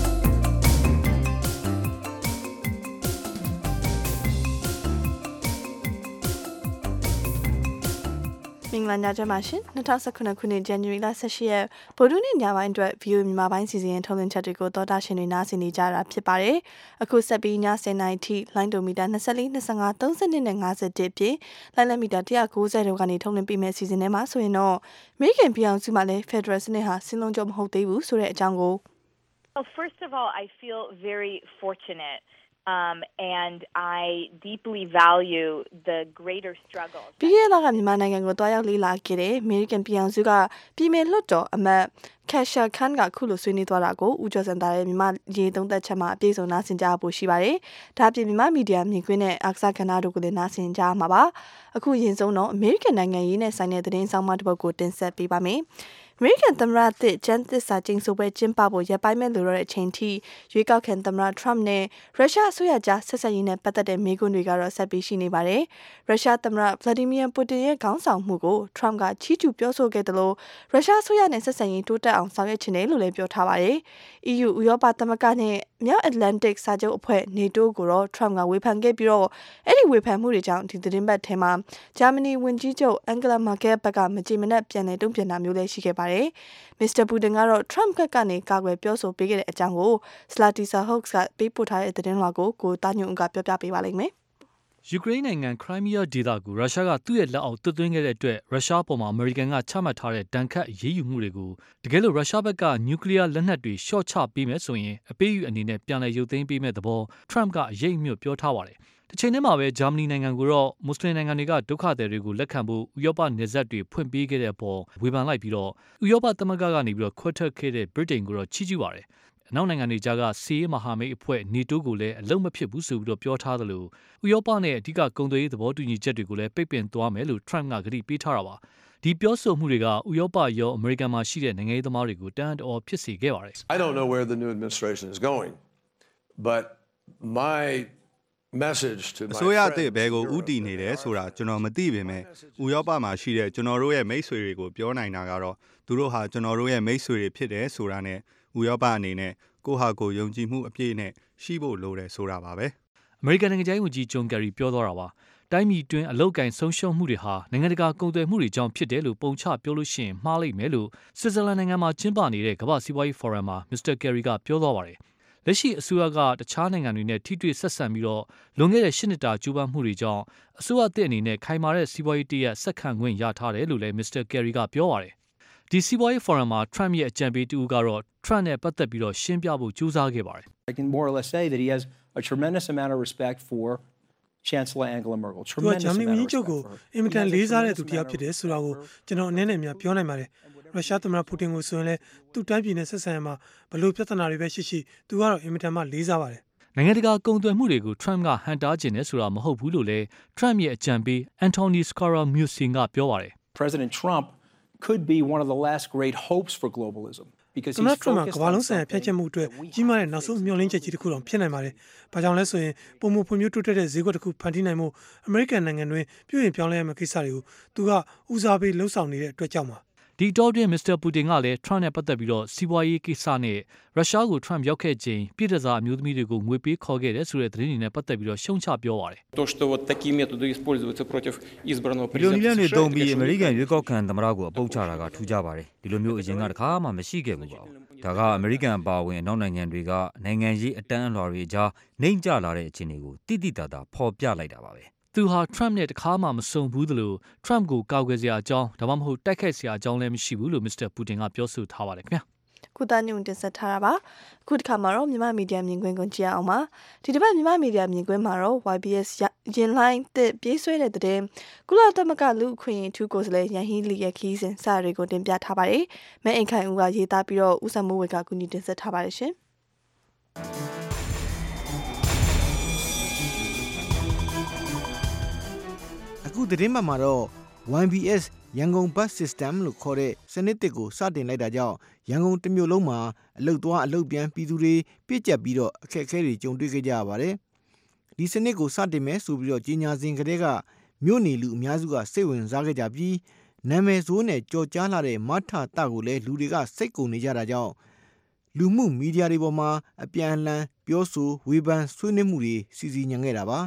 မင်္ဂလာညချမ်းပါရှင်၂၀၁၉ခုနှစ်ဇန်နဝါရီလ၁၈ရက်ဗုဒ္ဓနေ့ညပိုင်းအတွက် ဗီအိုအေ မြန်မာပိုင်းစီစဉ်ထုတ်လွှင့်ချက်တွေကိုသောတာရှင်တွေနားဆင်နေကြတာဖြစ်ပါတယ်။အခုဆက်ပြီးည၁၀နာရီထိလိုင်းဒိုမီတာ၂၄ ၂၅ ၃၂နဲ့၅၁ပြည့်လိုင်းလက်မီတာ၁၉၀တို့ကနေထုတ်လွှင့်ပေးမယ့်စီစဉ်ထဲမှာဆိုရင်တော့အမေရိကန်ပြည်အောင်စုမှာလည်း Federal စနစ်ဟာစင်လုံးကျမဟုတ်သေးဘူးဆိုတဲ့အကြောင်းကို Well, first of all, I feel very fortunate. Um, and I deeply value the greater struggle. ပြည်ရတာကမြန်မာနိုင်ငံကိုတွားရောက်လေ့လာခဲ့တဲ့ American ပြည်အောင်စုကပြည်နယ်လွှတ်တော်အမတ် Kesha Khan ကခုလိုဆွေးနွေးသွားတာကိုဦးကျော်စံသားရဲ့မြန်မာရေသုံးသက်ချက်မှာအပြည့်စုံနားဆင်ကြဖို့ရှိပါတယ်။ဒါ့အပြင်မြန်မာမီဒီယာမြင်ကွင်းနဲ့အာကစားကဏ္ဍတို့ကိုလည်းနားဆင်ကြမှာပါ။အခုရင်ဆုံးတော့ American နိုင်ငံရေးနဲ့ဆိုင်တဲ့သတင်းဆောင်မတစ်ပုဒ်ကိုတင်ဆက်ပေးပါမယ်။ American သမ္မတသစ်ကျန်းသစ္စာကျိန်ဆိုပွဲကျင်းပဖို့ရပ်ပိုင်းမဲ့လိုတော့တဲ့အချိန်ထိရွေးကောက်ခံသမ္မတ Trump နဲ့ရုရှားအစိုးရကြားဆက်ဆံရေးနဲ့ပတ်သက်တဲ့မေးခွန်းတွေကတော့ဆက်ပြီးရှိနေပါတယ်။ရုရှားသမ္မတ Vladimir Putin ရဲ့ခေါင်းဆောင်မှုကို Trump ကချီးကျူးပြောဆိုခဲ့တယ်လို့ရုရှားအစိုးရနဲ့ဆက်ဆံရေးတိုးတက်အောင်ဆောင်ရွက်ချင်တယ်လို့လည်းပြောထားပါတယ်။ E U ဥရောပသမဂ္ဂနဲ့မြောက် Atlantic စာချုပ်အဖွဲ့ NATO ကိုတော့ Trump ကဝေဖန်ခဲ့ပြီးတော့အဲ့ဒီဝေဖန်မှုတွေကြောင့်ဒီသတင်းပတ်ထဲမှာဂျာမနီဝန်ကြီးချုပ် Angela Merkel ဘက်ကမကြေမနက်ပြန်လည်တုံ့ပြန်တာမျိုးလည်းရှိခဲ့ပါတယ်။ Mister Putin ကတော့ Trump ကကနေကာကွယ်ပြောဆိုပေးခဲ့တဲ့အကြောင်းကို Slatisa Hawks ကပေးပို့ထားတဲ့သတင်းလွှာကိုကိုတာညွန့်ကပြောပြပေးပါလိမ့်မယ်။ယူကရိန်းနိုင်ငံခရိုင်းမီးယားဒေသကိုရုရှားကသူ့ရဲ့လက်အောက်သွတ်သွင်းခဲ့တဲ့အတွက်ရုရှားပေါ်မှာအမေရိကန်ကချမှတ်ထားတဲ့ဒဏ်ခတ်အရေးယူမှုတွေကိုတကယ်လို့ရုရှားဘက်ကနျူကလ িয়ার လက်နက်တွေရှော့ချပေးမယ်ဆိုရင်အပေးယူအနေနဲ့ပြန်လည်ရုပ်သိမ်းပေးမဲ့သဘော Trump ကအရေးအမြွတ်ပြောထားပါတယ်။တစ်ချိန်တည်းမှာပဲဂျာမနီနိုင်ငံကိုတော့မွတ်စလင်နိုင်ငံတွေကဒုက္ခသည်တွေကိုလက်ခံဖို့ဥရောပနယ်စပ်တွေဖွင့်ပေးခဲ့တဲ့အပေါ်ဝေဖန်လိုက်ပြီးတော့ဥရောပသမဂ္ဂကနေပြီးတော့ခွဲထွက်ခဲ့တဲ့ဗြိတိန်ကိုတော့ချီးကျူးပါတယ်။အနောက်နိုင်ငံတွေကြားကစီးရေးမဟာမိတ်အဖွဲ့ NATO ကိုလည်းအလုံးမဖြစ်ဘူးဆိုပြီးတော့ပြောထားသလိုဥရောပနဲ့အဓိကကုန်သွယ်ရေးသဘောတူညီချက်တွေကိုလည်းပိတ်ပင်သွားမယ်လို့ Trump ကကတိပေးထားတာပါ။ဒီပြောဆိုမှုတွေကဥရောပရောအမေရိကန်မှာရှိတဲ့နိုင်ငံရေးသမားတွေကိုတန်တအော်ဖြစ်စေခဲ့ပါတယ်။ I don't know where the new administration is going, but my message to my အစိုးရအသစ်ဘဲကိုဥတီနေတယ်ဆိုတာကျွန်တော်မသိပေမဲ့ဥရောပမှာရှိတဲ့ကျွန်တော်တို့ရဲ့မိတ်ဆွေတွေကိုပြောနိုင်တာကတော့သူတို့ဟာကျွန်တော်တို့ရဲ့မိတ်ဆွေတွေဖြစ်တယ်ဆိုတာနဲ့ဥရောပအနေနဲ့ကိုဟာကိုယုံကြည်မှုအပြည့်နဲ့ရှိဖို့လိုတယ်ဆိုတာပါပဲအမေရိကန်နိုင်ငံခြားရေးဝန်ကြီးဂျွန်ကယ်ရီပြောသွားတာပါတိုင်းပြည်တွင်းအလုတ်ကင်ဆုံးရှုံးမှုတွေဟာနိုင်ငံတကာကုန်သွယ်မှုတွေကြောင့်ဖြစ်တယ်လို့ပုံချပြောလို့ရှိရင်မှားလိမ့်မယ်လို့ဆွစ်ဇာလန်နိုင်ငံမှာကျင်းပနေတဲ့ကမ္ဘာစီးပွားရေးဖော်ရမ်မှာမစ္စတာကယ်ရီကပြောသွားပါတယ်လက်ရှိအစိုးရကတခြားနိုင်ငံတွေနဲ့ထိတွေ့ဆက်ဆံပြီးတော့လွန်ခဲ့တဲ့ရှစ်နှစ်တာကျူးပန်းမှုတွေကြောင့်အစိုးရအသစ်အနေနဲ့ခိုင်မာတဲ့စီးပွားရေးတရက်ဆက်ခံခွင့်ရထားတယ်လို့လည်းမစ္စတာကယ်ရီကပြောပါတယ်ဒီစီးပွားရေးဖော်ရမ်မှာ Trump ရဲ့အကြံပေးတူကတော့ Trump နဲ့ပတ်သက်ပြီးတော့ရှင်းပြဖို့ကြိုးစားခဲ့ပါတယ် I can more or less say that he has a tremendous amount of respect for Chancellor Angela Merkel. Tremendous amount of respect. ဂျာမနီဝန်ကြီးချုပ်ကိုအင်မတန်လေးစားတဲ့သူတစ်ယောက်ဖြစ်တယ်ဆိုတာကိုကျွန်တော်အနေနဲ့များပြောနိုင်ပါတယ်ရုရှားသမ္မတပူတင်ကိုဆိုရင်လည်းသူ့တိုင်းပြည်နဲ့ဆက်ဆံရမှာဘလို့ပြဿနာတွေပဲရှိရှိသူကတော့အင်မတန်မှလေးစားပါတယ်နိုင်ငံတကာကုန်သွယ်မှုတွေကို Trump ကဟန်တားခြင်းနဲ့ဆိုတာမဟုတ်ဘူးလို့လည်း Trump ရဲ့အကြံပေး Anthony Scaramucci ကပြောပါတယ် President Trump could be one of the last great hopes for globalism because he's focused on ကမ္ဘာလုံးဆိုင်ရာဖြန့်ကျက်မှုအတွက်ကြီးမားတဲ့နောက်ဆုံးမျှော်လင့်ချက်ကြီးတစ်ခုတော့ဖြစ်နိုင်ပါတယ်။ဘာကြောင့်လဲဆိုရင်ပုံမှုဖွံ့ဖြိုးတိုးတက်တဲ့ဈေးကွက်တစ်ခုဖန်တီးနိုင်မှုအမေရိကန်နိုင်ငံတွင်ပြုပြင်ပြောင်းလဲရမယ့်ကိစ္စတွေကိုသူကဦးစားပေးလှုံ့ဆော်နေတဲ့အတွက်ကြောင့်ပါဒီတော့တွင်မစ္စတာပူတင်ကလည်း Trump နဲ့ပတ်သက်ပြီးတော့စီးပွားရေးကိစ္စနဲ့ရုရှားကို Trump ရောက်ခဲ့ခြင်းပြည်ထစားအမျိုးသမီးတွေကိုငွေပေးခေါ်ခဲ့တယ်ဆိုတဲ့သတင်းတွေနဲ့ပတ်သက်ပြီးတော့ရှုံချပြောပါတယ် то что вот такие методы используются против избранного президента ဒီလိုနည်းတွေသုံးပြီးအမေရိကန်ရွေးကောက်ခံသမ္မတကိုအပုပ်ချတာကထူးခြားပါတယ်ဒီလိုမျိုးအရင်ကတခါမှမရှိခဲ့ဘူးပါဘူးဒါကအမေရိကန်အပါအဝင်အနောက်နိုင်ငံတွေကနိုင်ငံရေးအတန်းအလွှာတွေကြားနှိမ့်ကျလာတဲ့အခြေအနေကိုတိတိတသာဖော်ပြလိုက်တာပါပဲသူဟာ Trump နဲ့တခါမှမဆုံဘူးသလို Trump ကိုကာကွယ်စရာအကြောင်းဒါမှမဟုတ်တိုက်ခိုက်စရာအကြောင်းလည်းမရှိဘူးလို့ မစ္စတာပူတင်ကပြောဆိုထားပါတယ်ခင်ဗျာခုတညုံတင်ဆက်ထားတာပါခုတစ်ခါမှာတော့မြန်မာမီဒီယာမြင်ကွင်းကိုကြည့်အောင်ပါဒီတစ်ပတ်မြန်မာမီဒီယာမြင်ကွင်းမှာတော့ Y B S ရင်လိုင်းတစ်ပြေးဆွဲတဲ့တဲ့ကုလသမဂ္ဂလူအခွင့်အရေးထူးကိုယ်စားလှယ်ရန်ဟီလီရဲ့ခီးစဉ်စာတွေကိုတင်ပြထားပါတယ်မဲအိမ်ခိုင်ဦးကရေးသားပြီးတော့ဦးစံမိုးဝေကကူညီတင်ဆက်ထားပါတယ်ရှင်အခုသတင်းမှတ်မှာတော့ Y B S ရန်ကုန် Bus System လို့ခေါ်တဲ့စနစ်တစ်ကိုစတင်လိုက်တာကြောင့်ရန်ကုန်တစ်မြို့လုံးမှာအလုတ်သွားအလုတ်ပြန်ပြည်သူတွေပြစ်ကျက်ပြီးတော့အခက်အခဲတွေကြုံတွေ့ခဲ့ကြရပါတယ်ဒီစနစ်ကိုစတင်မယ်ဆိုပြီးတော့ကြီးညာစဉ်ကတည်းကမြို့နေလူအများစုကစိတ်ဝင်စားခဲ့ကြပြီးနာမည်ဆိုးနဲ့ကြော်ကြားလာတဲ့မထတကိုလည်းလူတွေကစိတ်ကုန်နေကြတာကြောင့်လူမှုမီဒီယာတွေပေါ်မှာအပြန်အလှန်ပြောဆိုဝေဖန်ဆွေးနွေးမှုတွေစီစီညံခဲ့တာပါ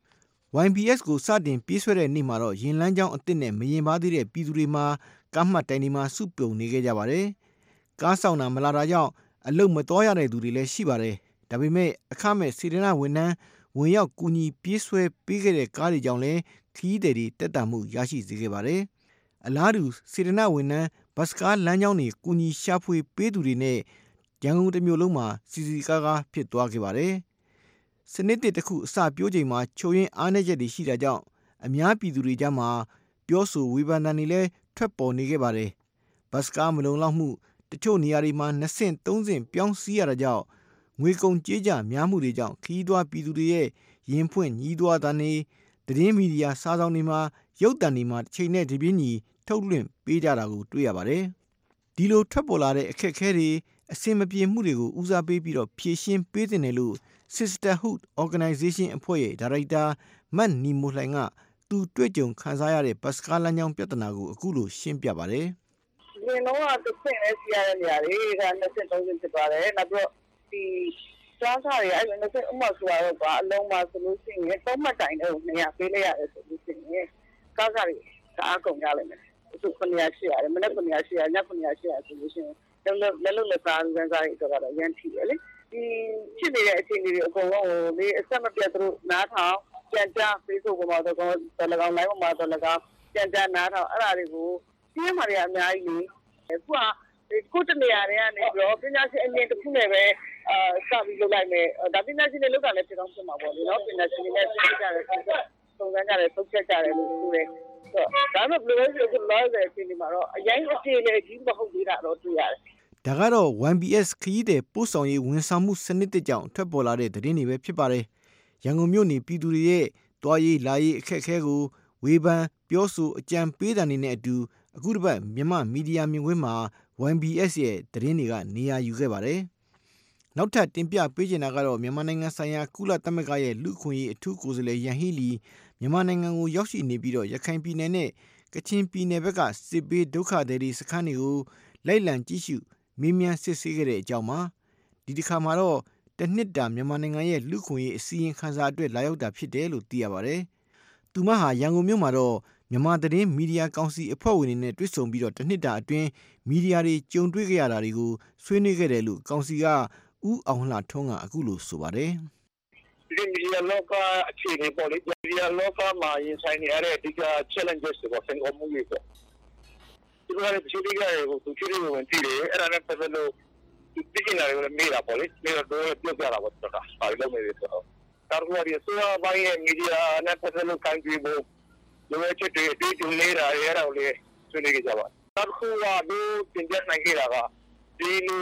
Y B S ကိုစတင်ပြေးဆွဲတဲ့နေ့မှာတော့ရင်လန်းချောင်းအစ်စ်နဲ့မရင်ပါသေးတဲ့ပြည်သူတွေမှာကားမှတ်တိုင်တွေမှာစုပြုံနေခဲ့ကြပါတယ်ကားဆောင်တာမလာတာကြောင့်အလုတ်မတော်ရတဲ့သူတွေလည်းရှိပါတယ်ဒါပေမဲ့အခမဲ့စေတနာဝန်ထမ်းဝင်ရောက်ကူညီပြေးဆွဲပေးခဲ့တဲ့ကားတွေကြောင့်လည်းခီးတဲ့တွေတက်တာမှုရရှိစေခဲ့ပါတယ်အလားတူစေတနာဝန်ထမ်းဘတ်စကားလမ်းကြောင်းတွေကူညီရှာဖွေပေးသူတွေနဲ့ရန်ကုန်တစ်မြို့လုံးမှာစီစီကားကားဖြစ်သွားခဲ့ပါတယ်စနစ်တစ်ခုအစပြောချိန်မှာချိုးရင်းအားနည်းချက်တွေရှိတာကြောင့်အများပြည်သူတွေကြားမှာပြောဆိုဝေဖန်တာတွေလည်းထွက်ပေါ်နေခဲ့ပါတယ်ဘတ်စကားမလုံလောက်မှုတချို့နေရာတွေမှာနှစ်ဆင့်သုံးဆင့်ပြောင်းစီးရတာကြောင့်ငွေကုန်ကြေးကျများမှုတွေကြောင့်ခီးသွွားပြည်သူတွေရဲ့ရင်ဖွင့်ညီးသွွားတာနေသတင်းမီဒီယာစာဆောင်တွေမှာရုပ်သံတွေမှာတစ်ချိန်နဲ့တစ်ပြေးညီထုတ်လွှင့်ပေးကြတာကိုတွေ့ရပါတယ်ဒီလိုထွက်ပေါ်လာတဲ့အခက်အခဲတွေအစင်မပြေမှုတွေကိုဦးစားပေးပြီးတော့ဖြေရှင်းပေးတင်တယ်လို့ Sisterhood Organization အဖွဲ့ရဲ့ဒါရိုက်တာမတ်နီမိုလှိုင်ကသူတွေ့ကြုံခန်းစားရတဲ့ဘတ်စကားလမ်းကြောင်းပြဿနာကိုအခုလိုရှင်းပြပါတယ်ဒီတော့တစ်ဆင့်နဲ့စီးရတဲ့နေရာတွေကနှစ်ဆင့်သုံးဆင့်ဖြစ်သွားတယ်နောက်ပြီးဒီကျောင်းသားတွေအဲ့လိုနှစ်ဆင့်ဥမဆိုတော့ကအလုံးပါဆိုလို့ရှိရင်သုံးမှတ်တိုင်တွေကိုနေရာပေးလိုက်ရတယ်ဆိုလို့ရှိရင်ကားကားတွေအားကုန်ကြလိမ့်မယ်သူခုနှစ်ရာရှိရတယ်မနေ့ခုနှစ်ရာရှိရညခုနှစ်ရာရှိရဆိုလို့ရှိရင်လည်းလည်းလည်းစားရန်စားရတော့တော့ရန်ထီတယ်လေဒီဖြစ်နေတဲ့အခြေအနေတွေအကုန်လုံးကိုဒီအဆက်မပြတ်သူတို့နားထောင်ပြန်ကြား Facebook ပေါ်မှာတော့တော့၎င်း live ပေါ်မှာတော့၎င်းပြန်ကြားနားထောင်အဲ့ဒါတွေကိုပြင်းမှာတွေအများကြီးလေအခုကဒီကိုတနေရာတွေကနေပြီးတော့ပညာရှင်အမြင်တစ်ခုနဲ့ပဲအာစပြီးလုပ်လိုက်မယ်ဒါပညာရှင်တွေလုပ်တာလည်းဖြစ်ကောင်းဖြစ်မှာပေါ့လေနော်ပညာရှင်တွေလည်းသိကြတယ်ပုံစံကြတယ်သုံးချက်ကြတယ်လို့ပြောတယ်ဒါမှမဟုတ်လည်းဆိုတော့လည်းဒီနေ့မှာတော့အရင်အပြေလေကြီးမဟုတ်သေးတာတော့တွေ့ရတယ်ဒါကတော့ Y B S ခရီးတဲ့ပို့ဆောင်ရေးဝန်ဆောင်မှုစနစ်တစ်ကြောင်ထွက်ပေါ်လာတဲ့သတင်းတွေပဲဖြစ်ပါတယ်ရန်ကုန်မြို့နေပြည်သူတွေရဲ့တွားရေးလာရေးအခက်အခဲကိုဝေဖန်ပြောဆိုအကြံပေးတာနေနဲ့အတူအခုတစ်ပတ်မြန်မာမီဒီယာမြင်ကွင်းမှာ Y B S ရဲ့သတင်းတွေကနေရာယူခဲ့ပါတယ်နောက်ထပ်တင်ပြပေးချင်တာကတော့မြန်မာနိုင်ငံဆိုင်ရာကုလသမဂ္ဂရဲ့လူ့ခွင့်ရေးအထူးကိုယ်စားလှယ်ယန်ဟီလီမြန်မာနိုင်ငံကိုရောက်ရှိနေပြီးတော့ရခိုင်ပြည်နယ်နဲ့ကချင်ပြည်နယ်ဘက်ကစစ်ဘေးဒုက္ခသည်တွေစခန်းတွေကိုလိုက်လံကြည့်ရှုမေးမြန်းစစ်ဆေးခဲ့တဲ့အကြောင်းမှာဒီတစ်ခါမှာတော့တနှစ်တာမြန်မာနိုင်ငံရဲ့လူ့ခွင့်ရေးအစည်းအဝေးခန်းစာအတွက်လာရောက်တာဖြစ်တယ်လို့သိရပါတယ်။သူမဟာရန်ကုန်မြို့မှာတော့မြန်မာသတင်းမီဒီယာကောင်စီအဖွဲ့ဝင်တွေနဲ့တွေ့ဆုံပြီးတော့တနှစ်တာအတွင်းမီဒီယာတွေကြုံတွေ့ခဲ့ရတာတွေကိုဆွေးနွေးခဲ့တယ်လို့ကောင်စီကဦးအောင်လှထွန်းကအခုလိုဆိုပါတယ်။ဒီမီဒီယာလောကအခြေအနေပေါ်လေမီဒီယာလောကမှာရင်ဆိုင်နေရတဲ့အဓိက challenges တွေပေါ့ဆင်ကောမှုတွေပေါ့ဒီလိုလည်းဒီလိုလည်းသူချိုးတွေဝင်ကြည့်တယ်အဲ့ဒါနဲ့ပတ်သက်လို့ဒီကိစ္စတွေကိုမေးတာပေါ့လေမေးတော့ပြောပြတာပေါ့တော့ဟာလုံးနေတယ်ဆိုတော့ဒါကလည်းဆိုတော့ဘာရဲ့မီဒီယာနဲ့ပတ်သက်လို့ကန်ကြည့်ဖို့လိုအပ်ချက်တွေဒီလိုနေတာရအောင်လေဆွေးနွေးကြပါဒါကလည်းဒီတင်ပြနိုင်ကြတာကဒီလို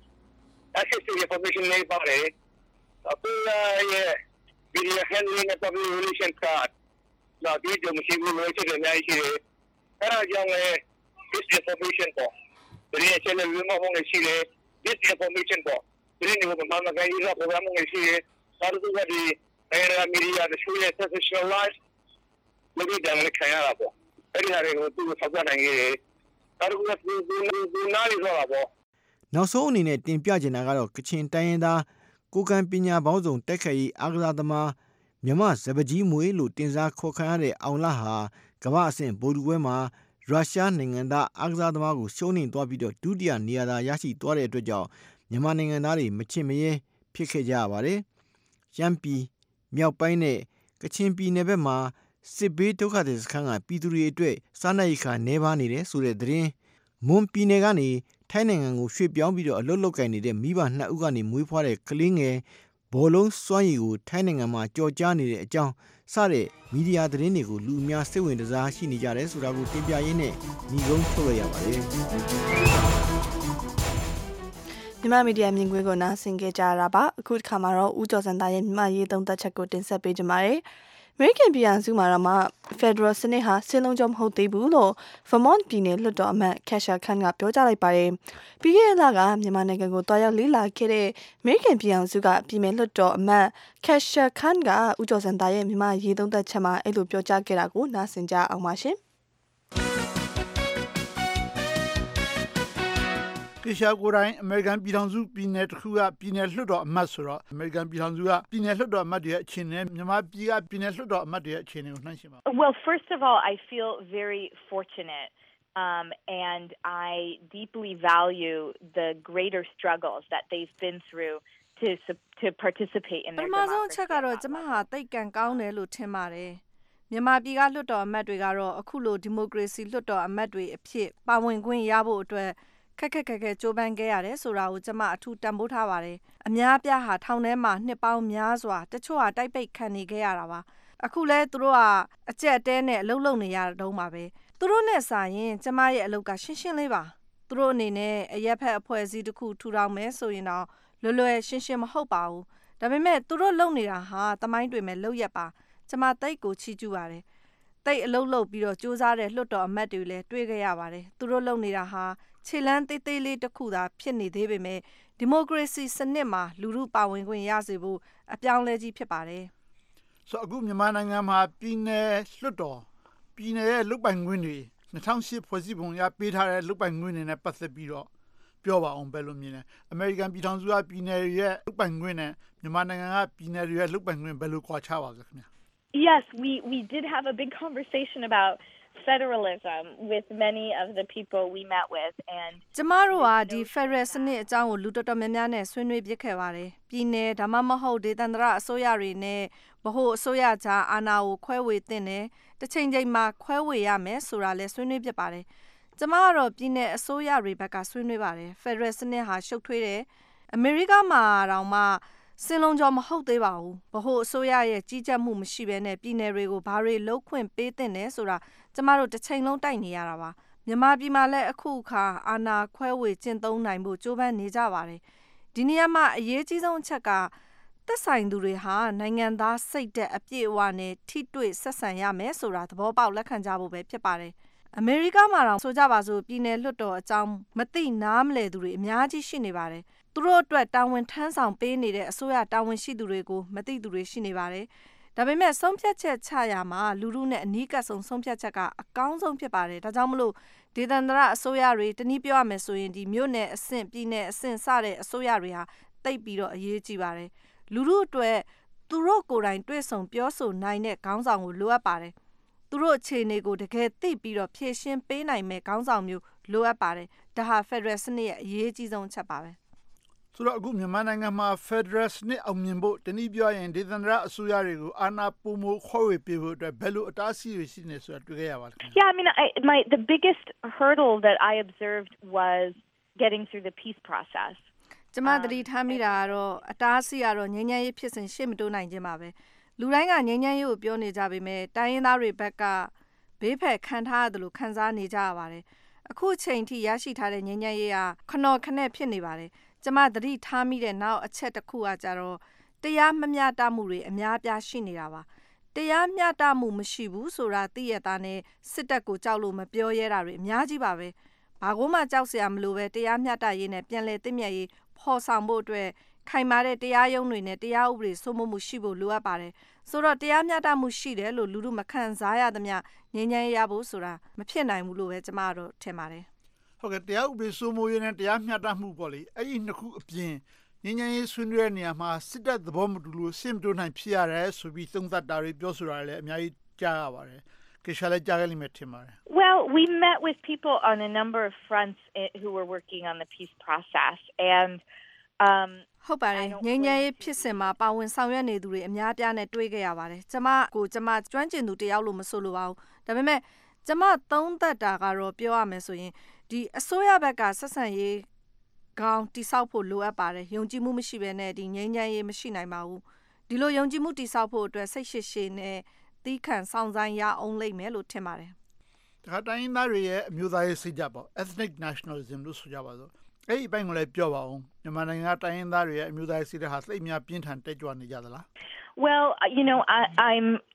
access to information လေးပါတယ်အခုရဲ့ media handling and public relations card တော့ဒီလိုမရှိဘူးလို့ချက်တွေအများကြီးရှိတယ်အဲ့ဒါကြောင့်လည်း this information ပေါ့ဒီအချက်တွေမှာဝင်ရှိတယ် this information ပေါ့ဒီနေ့ကမှမကကြီးက program ဝင်ရှိတယ်ဒါတို့ကဒီအဲ့ဒါ media တွေရှိတဲ့ sensationalize လို့ဒီတမ်းလေးခံရတာပေါ့အဲ့ဒီဟာတွေကိုသူဆောက်ပြနိုင်ခဲ့တယ်ဒါတို့ကဒီဒီနားရီဆိုတာပေါ့နောက်ဆုံးအနေနဲ့တင်ပြချင်တာကတော့ကချင်တိုင်းရင်းသားကိုကံပညာပေါင်းစုံတက်ခဲ့ရေးအားကစားသမားမြမစပကြီးမွေလို့တင်စားခေါ်ခံရတဲ့အောင်လဟာကမ္ဘာအဆင့်ဗိုလ်တူပွဲမှာရုရှားနိုင်ငံသားအားကစားသမားကိုရှုံးနိမ့်သွားပြီးတော့ဒုတိယနေရာသာရရှိသွားတဲ့အတွက်ကြောင့်မြန်မာနိုင်ငံသားတွေမချစ်မရဲဖြစ်ခဲ့ကြရပါတယ်။ရှမ်းပြည်မြောက်ပိုင်းနဲ့ကချင်ပြည်နယ်ဘက်မှာစစ်ဘေးဒုက္ခသည်စခန်းကပြည်သူတွေအတွက်စားနပ်ရိက္ခာနှဲပါနေတယ်ဆိုတဲ့သတင်းမွန်ပြည်နယ်ကနေထိုင်းနိုင်ငံကိုရွှေ့ပြောင်းပြီးတော့အလုပ်လုပ်ကိုင်နေတဲ့မိဘနှစ်ဦးကနေမွေးဖွားတဲ့ကလေးငယ်ဘောလုံးစွမ်းရည်ကိုထိုင်းနိုင်ငံမှာကြော်ကြားနေတဲ့အကြောင်းစတဲ့မီဒီယာသတင်းတွေကိုလူအများစိတ်ဝင်စားရှိနေကြတယ်ဆိုတာကိုတင်ပြရင်းနဲ့ညီကုန်းထုတ်ရရပါတယ်။မြန်မာမီဒီယာမြင်ကွင်းကိုနားဆင်ကြကြရတာပါအခုတစ်ခါမှာတော့ဦးကျော်စံသားရဲ့မြန်မာရေးသုံးသပ်ချက်ကိုတင်ဆက်ပေးကြပါမယ်။ American ပြည်အောင်စုမှာတော့မှ Federal စနစ်ဟာစင်လုံးကြောမဟုတ်သေးဘူးလို့ Vermont ပြည်နယ်လွှတ်တော်အမတ် Kesha Khan ကပြောကြားလိုက်ပါတယ်။ပြီးခဲ့တဲ့လကမြန်မာနိုင်ငံကိုတွားရောက်လေ့လာခဲ့တဲ့ American ပြည်အောင်စုကပြည်နယ်လွှတ်တော်အမတ် Kesha Khan ကဦးကျော်စံသားရဲ့မြန်မာရေးသုံးသက်ချက်မှာအဲ့လိုပြောကြားခဲ့တာကိုနားဆင်ကြအောင်ပါရှင်။ကေရှာကိုတိုင်းအမေရိကန်ပြည်ထောင်စုပြည်နယ်တစ်ခုကပြည်နယ်လွှတ်တော်အမတ်ဆိုတော့အမေရိကန်ပြည်ထောင်စုကပြည်နယ်လွှတ်တော်အမတ်တွေရဲ့အခြေအနေမြန်မာပြည်ကပြည်နယ်လွှတ်တော်အမတ်တွေရဲ့အခြေအနေကိုနှိုင်းယှဉ်ပါ Well, first of all, I feel very fortunate um, and I deeply value the greater struggles that they've been through to to participate in their democracy. ပထမဆုံးချက်ကတော့ကျမဟာတိတ်ကန်ကောင်းတယ်လို့ထင်ပါတယ်။မြန်မာပြည်ကလွှတ်တော်အမတ်တွေကတော့အခုလိုဒီမိုကရေစီလွှတ်တော်အမတ်တွေအဖြစ်ပါဝင်ခွင့်ရဖို့အတွက်ခက်ခက်ခက်ခက်ကြိုးပမ်းခဲ့ရတယ်ဆိုတာကိုကျမအထူးတန်ဖိုးထားပါတယ်။အများပြားဟာထောင်ထဲမှာနှစ်ပေါင်းများစွာတချို့ဟာတိုက်ပိတ်ခံနေခဲ့ရတာပါ။အခုလဲသူတို့ကအကြက်တဲနဲ့အလုပ်လုပ်နေရတုံးပါပဲ။သူတို့နဲ့ဆိုင်ရင်ကျမရဲ့အလုပ်ကရှင်းရှင်းလေးပါ။သူတို့အနေနဲ့အရက်ဖက်အဖွဲ့အစည်းတစ်ခုထူထောင်မယ်ဆိုရင်တော့လွယ်လွယ်ရှင်းရှင်းမဟုတ်ပါဘူး။ဒါပေမဲ့သူတို့လုပ်နေတာဟာတမိုင်းတွေမဲ့လုပ်ရက်ပါ။ကျမတိတ်ကိုချီးကျူးပါတယ်။တိတ်အလုပ်လုပ်ပြီးတော့စူးစမ်းတဲ့လွှတ်တော်အမတ်တွေလည်းတွေ့ခဲ့ရပါတယ်။သူတို့လုပ်နေတာဟာခြေလန်းသေးသေးလေးတစ်ခုသာဖြစ်နေသေးပေမဲ့ဒီမိုကရေစီစနစ်မှာလူထုပါဝင်ခွင့်ရစေဖို့အပြောင်းလဲကြီးဖြစ်ပါတယ်။ဆိုအခုမြန်မာနိုင်ငံမှာပြည်နယ်လွှတ်တော်ပြည်နယ်ရဲ့လူပိုင်ခွင့်တွေ၂၀၀၈ဖွဲ့စည်းပုံအရပေးထားတဲ့လူပိုင်ခွင့်တွေနဲ့ပတ်သက်ပြီးတော့ပြောပါအောင်ဘယ်လိုမြင်လဲ။အမေရိကန်ပြည်ထောင်စုကပြည်နယ်ရဲ့လူပိုင်ခွင့်နဲ့မြန်မာနိုင်ငံကပြည်နယ်ရဲ့လူပိုင်ခွင့်ဘယ်လိုကွာခြားပါလဲခင်ဗျာ။ Yes, we we did have a big conversation about federalism with many of the people we met with and ကျမတို့ဟာဒီ Federal စနစ်အကြောင်းကိုလူတော်တော်များများနဲ့ဆွေးနွေးပြခဲ့ပါတယ်။ပြည်နယ်ဒါမှမဟုတ်ဒေသန္တရအစိုးရတွေနဲ့ဗဟိုအစိုးရကြားအာဏာကိုခွဲဝေသင့်တယ်။တစ်ချိန်ချိန်မှာခွဲဝေရမယ်ဆိုတာလည်းဆွေးနွေးပြပါတယ်။ကျမကတော့ပြည်နယ်အစိုးရတွေဘက်ကဆွေးနွေးပါတယ်။ Federal စနစ်ဟာရှုပ်ထွေးတယ်။အမေရိကမှာတောင်မှစင်လုံးကြောမဟုတ်သေးပါဘူး။ဗဟိုအစိုးရရဲ့ကြီးကြပ်မှုမရှိဘဲနဲ့ပြည်နယ်တွေကိုဘာတွေလုပ်ခွင့်ပေးသင့်တယ်ဆိုတာကျမတို့တစ်ချိန်လုံးတိုက်နေရတာပါမြန်မာပြည်မှာလည်းအခုအခါအာဏာခွဲဝေကျင့်သုံးနိုင်ဖို့ကြိုးပမ်းနေကြပါတယ်ဒီနေရာမှာအရေးကြီးဆုံးအချက်ကသက်ဆိုင်သူတွေဟာနိုင်ငံသားစိတ်ဓာတ်အပြည့်အဝနဲ့ထိတွေ့ဆက်ဆံရမယ်ဆိုတာသဘောပေါက်လက်ခံကြဖို့ပဲဖြစ်ပါတယ်အမေရိကမှာတော့ဆိုကြပါစို့ပြည်နယ်လွှတ်တော်အကြောင်းမသိနားမလည်သူတွေအများကြီးရှိနေပါတယ်သူတို့အတွက်တာဝန်ထမ်းဆောင်ပေးနေတဲ့အစိုးရတာဝန်ရှိသူတွေကိုမသိသူတွေရှိနေပါတယ်ဒါပေမဲ့ဆုံးဖြတ်ချက်ချရမှာလူလူနဲ့အနီးကပ်ဆုံးဆုံးဖြတ်ချက်ကအကောင်းဆုံးဖြစ်ပါတယ်ဒါကြောင့်မလို့ဒေသန္တရအစိုးရတွေတနည်းပြောရမယ်ဆိုရင်ဒီမြို့နယ်အဆင့်ပြည်နယ်အဆင့်စတဲ့အစိုးရတွေဟာတိတ်ပြီးတော့အရေးကြီးပါတယ်လူလူအတွက်သူတို့ကိုယ်တိုင်တွေ့ဆုံပြောဆိုနိုင်တဲ့ခေါင်းဆောင်ကိုလိုအပ်ပါတယ်သူတို့အခြေအနေကိုတကယ်သိပြီးတော့ဖြည့်ရှင်းပေးနိုင်မဲ့ခေါင်းဆောင်မျိုးလိုအပ်ပါတယ်ဒါဟာ Federal စနစ်ရဲ့အရေးကြီးဆုံးချက်ပါပဲဆိုတော့အခုမြန်မာနိုင်ငံမှာ Federal စနစ်အောင်မြင်ဖို့တနည်းပြောရင်ဒေသန္တရအစိုးရတွေကိုအာဏာပိုမိုခွဲဝေပေးဖို့အတွက်ဘယ်လိုအတားအဆီးတွေရှိနေဆိုတာတွေ့ခဲ့ရပါလဲ Yeah, I mean, I, my the biggest hurdle that I observed was getting through the peace process. ကျမသတိထားမိတာကတော့အတားအဆီးကတော့ငြိမ်းချမ်းရေးဖြစ်စဉ်ရှေ့မတိုးနိုင်ခြင်းပါပဲလူတိုင်းကငြိမ်းချမ်းရေးကိုပြောနေကြပေမဲ့တိုင်းရင်းသားတွေဘက်ကဘေးဖက်ခံထားရတယ်လို့ခံစားနေကြရပါတယ်အခုချိန်ထိရရှိထားတဲ့ငြိမ်းချမ်းရေးကခဏခနဲ့ဖြစ်နေပါတယ်ကျမသတိထားမိတဲ့နောက်အချက်တစ်ခုကကြတော့တရားမမျှတမှုတွေအများပြားရှိနေတာပါတရားမျှတမှုမရှိဘူးဆိုတာသိရတာနဲ့စစ်တပ်ကိုကြောက်လို့မပြောရဲတာတွေအများကြီးပါပဲဘာကိုမှကြောက်စရာမလိုပဲတရားမျှတရေးနဲ့ပြန်လည်သိမြတ်ရေးဖော်ဆောင်ဖို့အတွက်ခိုင်မာတဲ့တရားရုံးတွေနဲ့တရားဥပဒေစိုးမိုးမှုရှိဖို့လိုအပ်ပါတယ်ဆိုတော့တရားမျှတမှုရှိတယ်လို့လူလူမခံစားရသမျှငြိမ်းချမ်းရေးရဖို့ဆိုတာမဖြစ်နိုင်ဘူးလို့ပဲကျမတို့ထင်ပါတယ်ဟုတ်ကဲ့တရားဥပဒေစိုးမိုးရေးနဲ့တရားမျှတမှုပေါ့လေအဲ့ဒီနှစ်ခုအပြင်ငြိမ်းချမ်းရေးဆွေးနွေးတဲ့နေရာမှာစစ်တပ်သဘောမတူလို့ရှင်းမတိုးနိုင်ဖြစ်ရတယ်ဆိုပြီးသုံးသပ်တာတွေပြောဆိုတာလည်းအများကြီးကြားရပါတယ်ကေရှာလည်းကြားခဲ့လိမ့်မယ်ထင်ပါတယ် Well, we met with people on a number of fronts who were working on the peace process and um ဟုတ်ပါတယ်ငြိမ်းချမ်းရေးဖြစ်စဉ်မှာပါဝင်ဆောင်ရွက်နေသူတွေအများပြားနဲ့တွေ့ခဲ့ရပါတယ်ကျမကိုကျမကျွမ်းကျင်သူတယောက်လို့မဆိုလိုပါဘူးဒါပေမဲ့ကျမသုံးသပ်တာကတော့ပြောရမယ်ဆိုရင်ဒီအစိုးရဘက်ကဆက်ဆံရေးကောင်းတိဆောက်ဖို့လိုအပ်ပါတယ်ယုံကြည်မှုမရှိဘဲနဲ့ဒီငြိမ်းချမ်းရေးမရှိနိုင်ပါဘူးဒီလိုယုံကြည်မှုတိဆောက်ဖို့အတွက်စိတ်ရှိရှိနဲ့သီးခံဆောင်ဆိုင်ရအောင်လိမ့်မယ်လို့ထင်ပါတယ်ဒါတိုင်းရင်းသားတွေရဲ့အမျိုးသားရေးစိတ်ဓာတ်ပေါ့ ethnic nationalism လို့ဆိုကြပါစို့အဲ့ဒီအပိုင်းကိုလည်းပြောပါအောင်မြန်မာနိုင်ငံကတိုင်းရင်းသားတွေရဲ့အမျိုးသားရေးစိတ်ဓာတ်ဟာသိပ်များပြင်းထန်တက်ကြွနေကြသလား Well, you know, I, I'm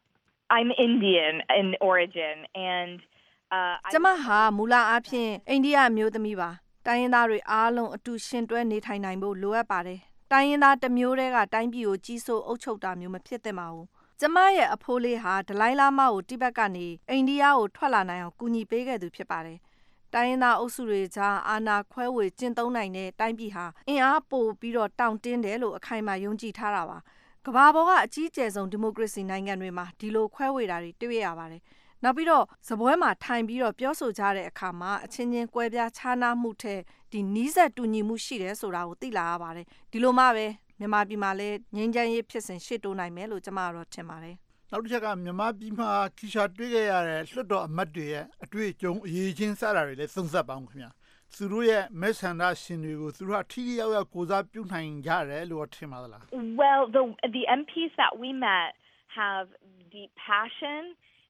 I'm Indian in origin and uh ကျမဟာမူလအားဖြင့်အိန္ဒိယမျိုးသမီးပါတိုင်းရင်းသားတွေအားလုံးအတူရှင်တွဲနေထိုင်နိုင်ဖို့လိုအပ်ပါတယ်တိုင်းရင်းသားတစ်မျိုးတည်းကတိုင်းပြည်ကိုကြီးစိုးအုပ်ချုပ်တာမျိုးမဖြစ်သင့်ပါဘူးကျမရဲ့အဖိုးလေးဟာဒလိုင်းလာမာကိုတိဘက်ကနေအိန္ဒိယကိုထွက်လာနိုင်အောင်ကူညီပေးခဲ့သူဖြစ်ပါတယ်တိုင်းရင်းသားအုပ်စုတွေကြားအာဏာခွဲဝေကျင့်သုံးနိုင်တဲ့တိုင်းပြည်ဟာအင်အားပိုပြီးတော့တောင့်တင်းတယ်လို့အခိုင်အမာယုံကြည်ထားတာပါကမ္ဘာပေါ်ကအကြီးအကျယ်ဆုံးဒီမိုကရေစီနိုင်ငံတွေမှာဒီလိုခွဲဝေတာတွေတွေ့ရပါတယ်နောက်ပြီးတော့စပွဲမှာထိုင်ပြီးတော့ပြောဆိုကြတဲ့အခါမှာအချင်းချင်းကွဲပြားခြားနားမှုတဲ့ဒီနီးစပ်တူညီမှုရှိတယ်ဆိုတာကိုသိလာရပါတယ်ဒီလိုမှပဲမြန်မာပြည်မှာလည်းငြိမ်းချမ်းရေးဖြစ်စဉ်ရှေ့တိုးနိုင်မယ်လို့ကျွန်မကတော့ထင်ပါတယ်နောက်တစ်ချက်ကမြန်မာပြည်မှာခီရှာတွေ့ခဲ့ရတဲ့လွှတ်တော်အမတ်တွေရဲ့အတွေ့အကြုံအရေးချင်းစတာတွေလည်းသုံးသပ်ပါအောင်ခင်ဗျာသူတို့ရဲ့မဲဆန္ဒရှင်တွေကိုသူတို့ကထိထိရောက်ရောက်ကိုစားပြုနိုင်ကြတယ်လို့ထင်ပါသလား Well the the M Ps that we met have deep passion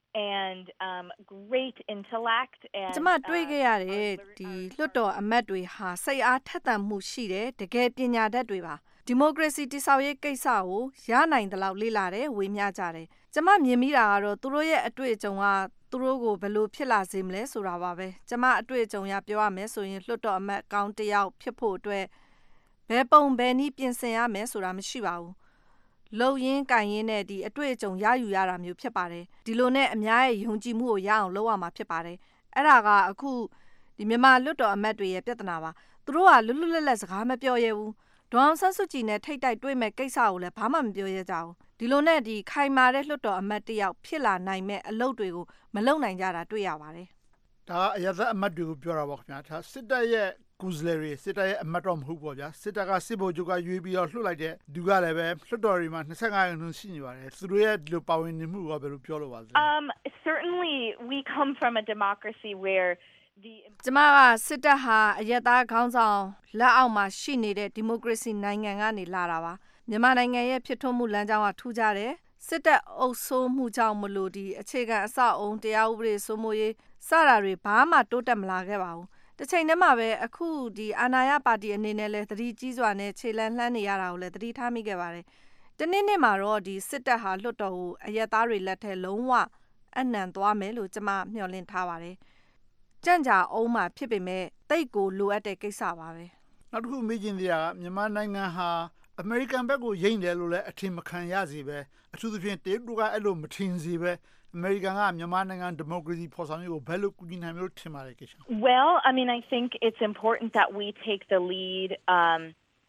and um great intellect and ကျမတွေ့ခဲ့ရတဲ့ဒီလွှတ်တော်အမတ်တွေဟာစိတ်အားထက်သန်မှုရှိတဲ့တကယ်ပညာတတ်တွေပါဒီမိုကရေစီတည်ဆောက်ရေးကိစ္စကိုရနိုင်တဲ့လောက်လေ့လာတယ်ဝေမျှကြတယ်ကျမမြင်မိတာကတော့သူတို့ရဲ့အတွေ့အကြုံကသူတို့ကိုဘယ်လိုဖြစ်လာစေမလဲဆိုတာပါပဲကျမအတွေ့အကြုံရပြောရမယ်ဆိုရင်လွှတ်တော်အမတ်ကောင်းတစ်ယောက်ဖြစ်ဖို့အတွက်ဘယ်ပုံဘယ်နည်းပြင်ဆင်ရမယ်ဆိုတာမရှိပါဘူးလုံရင်းကန်ရင်းနဲ့ဒီအတွေ့အကြုံရယူရတာမျိုးဖြစ်ပါတယ်ဒီလိုနဲ့အများရဲ့ယုံကြည်မှုကိုရအောင်လုပ်ရမှာဖြစ်ပါတယ်အဲ့ဒါကအခုဒီမြန်မာလွှတ်တော်အမတ်တွေရဲ့ပြဿနာပါသူတို့ကလွတ်လွတ်လပ်လပ်စကားမပြောရဘူးဒေါအောင်ဆန်းစုကြည်နဲ့ထိတ်တိုက်တွေ့မဲ့ကိစ္စကိုလည်းဘာမှမပြောရကြဘူးဒီလိုနဲ့ဒီခိုင်မာတဲ့လွှတ်တော်အမတ်တယောက်ဖြစ်လာနိုင်မဲ့အလုပ်တွေကိုမလုပ်နိုင်ကြတာတွေ့ရပါတယ်ဒါကအရသက်အမတ်တွေကိုပြောတာပေါ့ခင်ဗျာဒါစစ်တပ်ရဲ့ကူဇလေတွေစစ်တပ်ရဲ့အမတ်တော်မဟုတ်ပေါ့ဗျာစစ်တပ်ကစစ်ဗိုလ်ချုပ်ကရွေးပြီးတော့လှုပ်လိုက်တဲ့သူကလည်းပဲလွှတ်တော်တွေမှာtwenty-fiveရာခိုင်နှုန်းရှိနေပါတယ်သူတို့ရဲ့ဒီလိုပါဝင်နေမှုကဘယ်လိုပြောလို့ပါလဲ Um certainly we come from a democracy where the ကျမကစစ်တပ်ဟာအရက်သားခေါင်းဆောင်လက်အောက်မှာရှိနေတဲ့ဒီမိုကရေစီနိုင်ငံကနေလာတာပါမြန်မာနိုင်ငံရဲ့ဖြစ်ထွန်းမှုလမ်းကြောင်းကထူးခြားတယ်စစ်တပ်အုပ်စိုးမှုကြောင့်မလို့ဒီအခြေခံအဆောက်အုံတရားဥပဒေစိုးမိုးရေးစတာတွေဘာမှတိုးတက်မလာခဲ့ပါဘူးတစ်ချိန်တည်းမှာပဲအခုဒီအာဏာရပါတီအနေနဲ့လည်းသတိကြီးစွာနဲ့ခြေလှမ်းလှမ်းနေရတာကိုလည်းသတိထားမိခဲ့ပါတယ်တနေ့နေ့မှာတော့ဒီစစ်တပ်ဟာလွတ်တော်ကိုအရက်သားတွေလက်ထဲလုံးဝအနံသွားမယ်လို့ကျမမျှော်လင့်ထားပါတယ်ကြံ့ကြာအောင်မှဖြစ်ပေမဲ့တိတ်ကိုလိုအပ်တဲ့ကိစ္စပါပဲနောက်တစ်ခုမေးချင်သေးတာကမြန်မာနိုင်ငံဟာအမေရိကန်ဘက်ကိုယိမ့်တယ်လို့လည်းအထင်မခံရစေပဲအထူးသဖြင့်တရုတ်ကအဲ့လိုမထင်စေပဲအမေရိကန်ကမြန်မာနိုင်ငံဒီမိုကရေစီဖော်ဆောင်ရေးကိုဘယ်လိုကူညီနိုင်မလို့ထင်ပါလဲကိစ္စ Well, I mean I think it's important that we take the lead um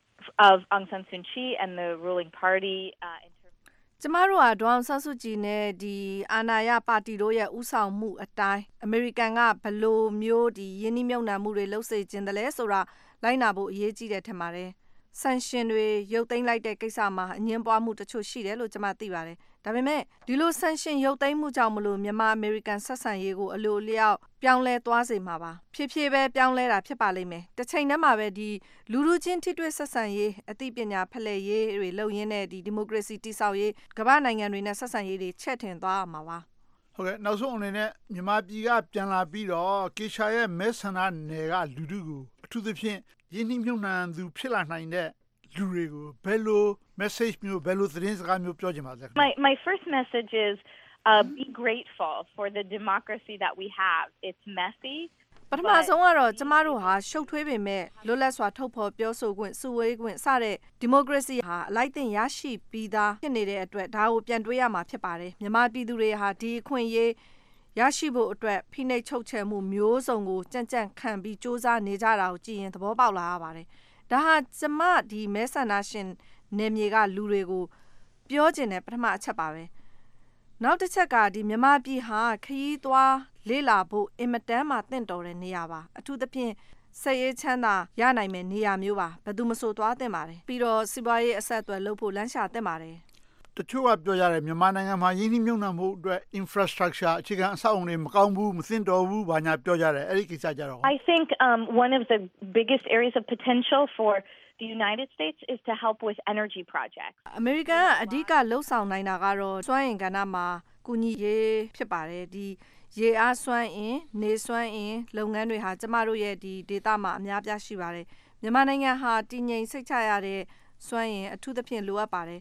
of Aung San Suu Kyi and the ruling party uh in terms ကျမတို့ကဒေါအောင်ဆန်းစုကြည်နဲ့ဒီအာဏာရပါတီတို့ရဲ့ဥဆောင်မှုအတိုင်းအမေရိကန်ကဘယ်လိုမျိုးဒီယင်းနှိမ့်မြုံနှံမှုတွေလှုပ်စေခြင်းတလဲဆိုတာလိုက်နာဖို့အရေးကြီးတယ်ထင်ပါတယ်ဆန်ရှင်တွေရုပ်သိမ်းလိုက်တဲ့ကိစ္စမှာအငင်းပွားမှုတချို့ရှိတယ်လို့ကျွန်မသိပါတယ်ဒါပေမဲ့ဒီလိုဆန်ရှင်ရုပ်သိမ်းမှုကြောင့်မလို့မြန်မာအမေရိကန်ဆက်ဆံရေးကိုအလိုလျောက်ပြောင်းလဲသွားစေမှာပါဖြည်းဖြည်းပဲပြောင်းလဲတာဖြစ်ပါလိမ့်မယ်တစ်ချိန်တည်းမှာပဲဒီလူလူချင်းထိတွေ့ဆက်ဆံရေးအသိပညာဖလှယ်ရေးတွေလုပ်ရင်းနဲ့ဒီဒီမိုကရေစီတည်ဆောက်ရေးကမ္ဘာနိုင်ငံတွေနဲ့ဆက်ဆံရေးတွေချက်ထင်သွားမှာပါဟုတ်ကဲ့နောက်ဆုံးအနေနဲ့မြန်မာပြည်ကပြန်လာပြီးတော့ကေရှာရဲ့မဲဆန္ဒနယ်ကလူထုကိုအထူးသဖြင့်ရင်းနှီးမြှုပ်နှံသူဖြစ်လာနိုင်တဲ့လူတွေကိုဘယ်လို message မျိုးဘယ်လိုသတင်းစကားမျိုးပြောချင်ပါလဲ My my first message is uh be grateful for the democracy that we have. It's messy. ပထမဆုံးကတော့ကျမတို့ဟာရှုပ်ထွေးပေမဲ့လွတ်လပ်စွာထုတ်ဖော်ပြောဆိုခွင့်စုဝေးခွင့်စတဲ့ဒီမိုကရေစီဟာအလိုက်တင်ရရှိပြီးသားဖြစ်နေတဲ့အတွက်ဒါကိုပြန်တွေးရမှာဖြစ်ပါတယ်မြန်မာပြည်သူတွေဟာဒီအခွင့်အရေးရရှိဖို့အတွက်ဖိနှိပ်ချုပ်ချယ်မှုမျိုးစုံကိုကြံ့ကြံ့ခံပြီးစ조사နေကြတာကိုကြည့်ရင်သဘောပေါက်လာရပါတယ်ဒါဟာကျမဒီမဲဆန္ဒရှင်နေမြေကလူတွေကိုပြောချင်တဲ့ပထမအချက်ပါပဲနောက်တစ်ချက်ကဒီမြန်မာပြည်ဟာခရီးသွားလေးလာဖို့အင်မတန်မှတင့်တော်တဲ့နေရာပါအထူးသဖြင့်စိတ်ရေးချမ်းသာရနိုင်မယ့်နေရာမျိုးပါဘယ်သူမဆိုသွားသင့်ပါတယ်ပြီးတော့စီးပွားရေးအဆက်အသွယ်လုပ်ဖို့လမ်းရှာသင့်ပါတယ်တချို့ကပြောကြတယ်မြန်မာနိုင်ငံမှာရင်းနှီးမြှုပ်နှံမှုအတွက် infrastructure အခြေခံအဆောက်အုံတွေမကောင်းဘူးမသင့်တော်ဘူးဘာညာပြောကြတယ်အဲ့ဒီကိစ္စကြတော့ I think um one of the biggest areas of potential for the United States is to help with energy projects အမေရိကန်ကအဓိကလှုပ်ဆောင်နိုင်တာကတော့စွမ်းအင်ကဏ္ဍမှာကူညီရေးဖြစ်ပါတယ်ဒီရေအားစွမ်းအင်နေစွမ်းအင်လုပ်ငန်းတွေဟာကျမတို့ရဲ့ဒီ data မှာအများပြားရှိပါတယ်မြန်မာနိုင်ငံဟာတည်ငြိမ်စိတ်ချရတဲ့စွမ်းအင်အထူးသဖြင့်လိုအပ်ပါတယ်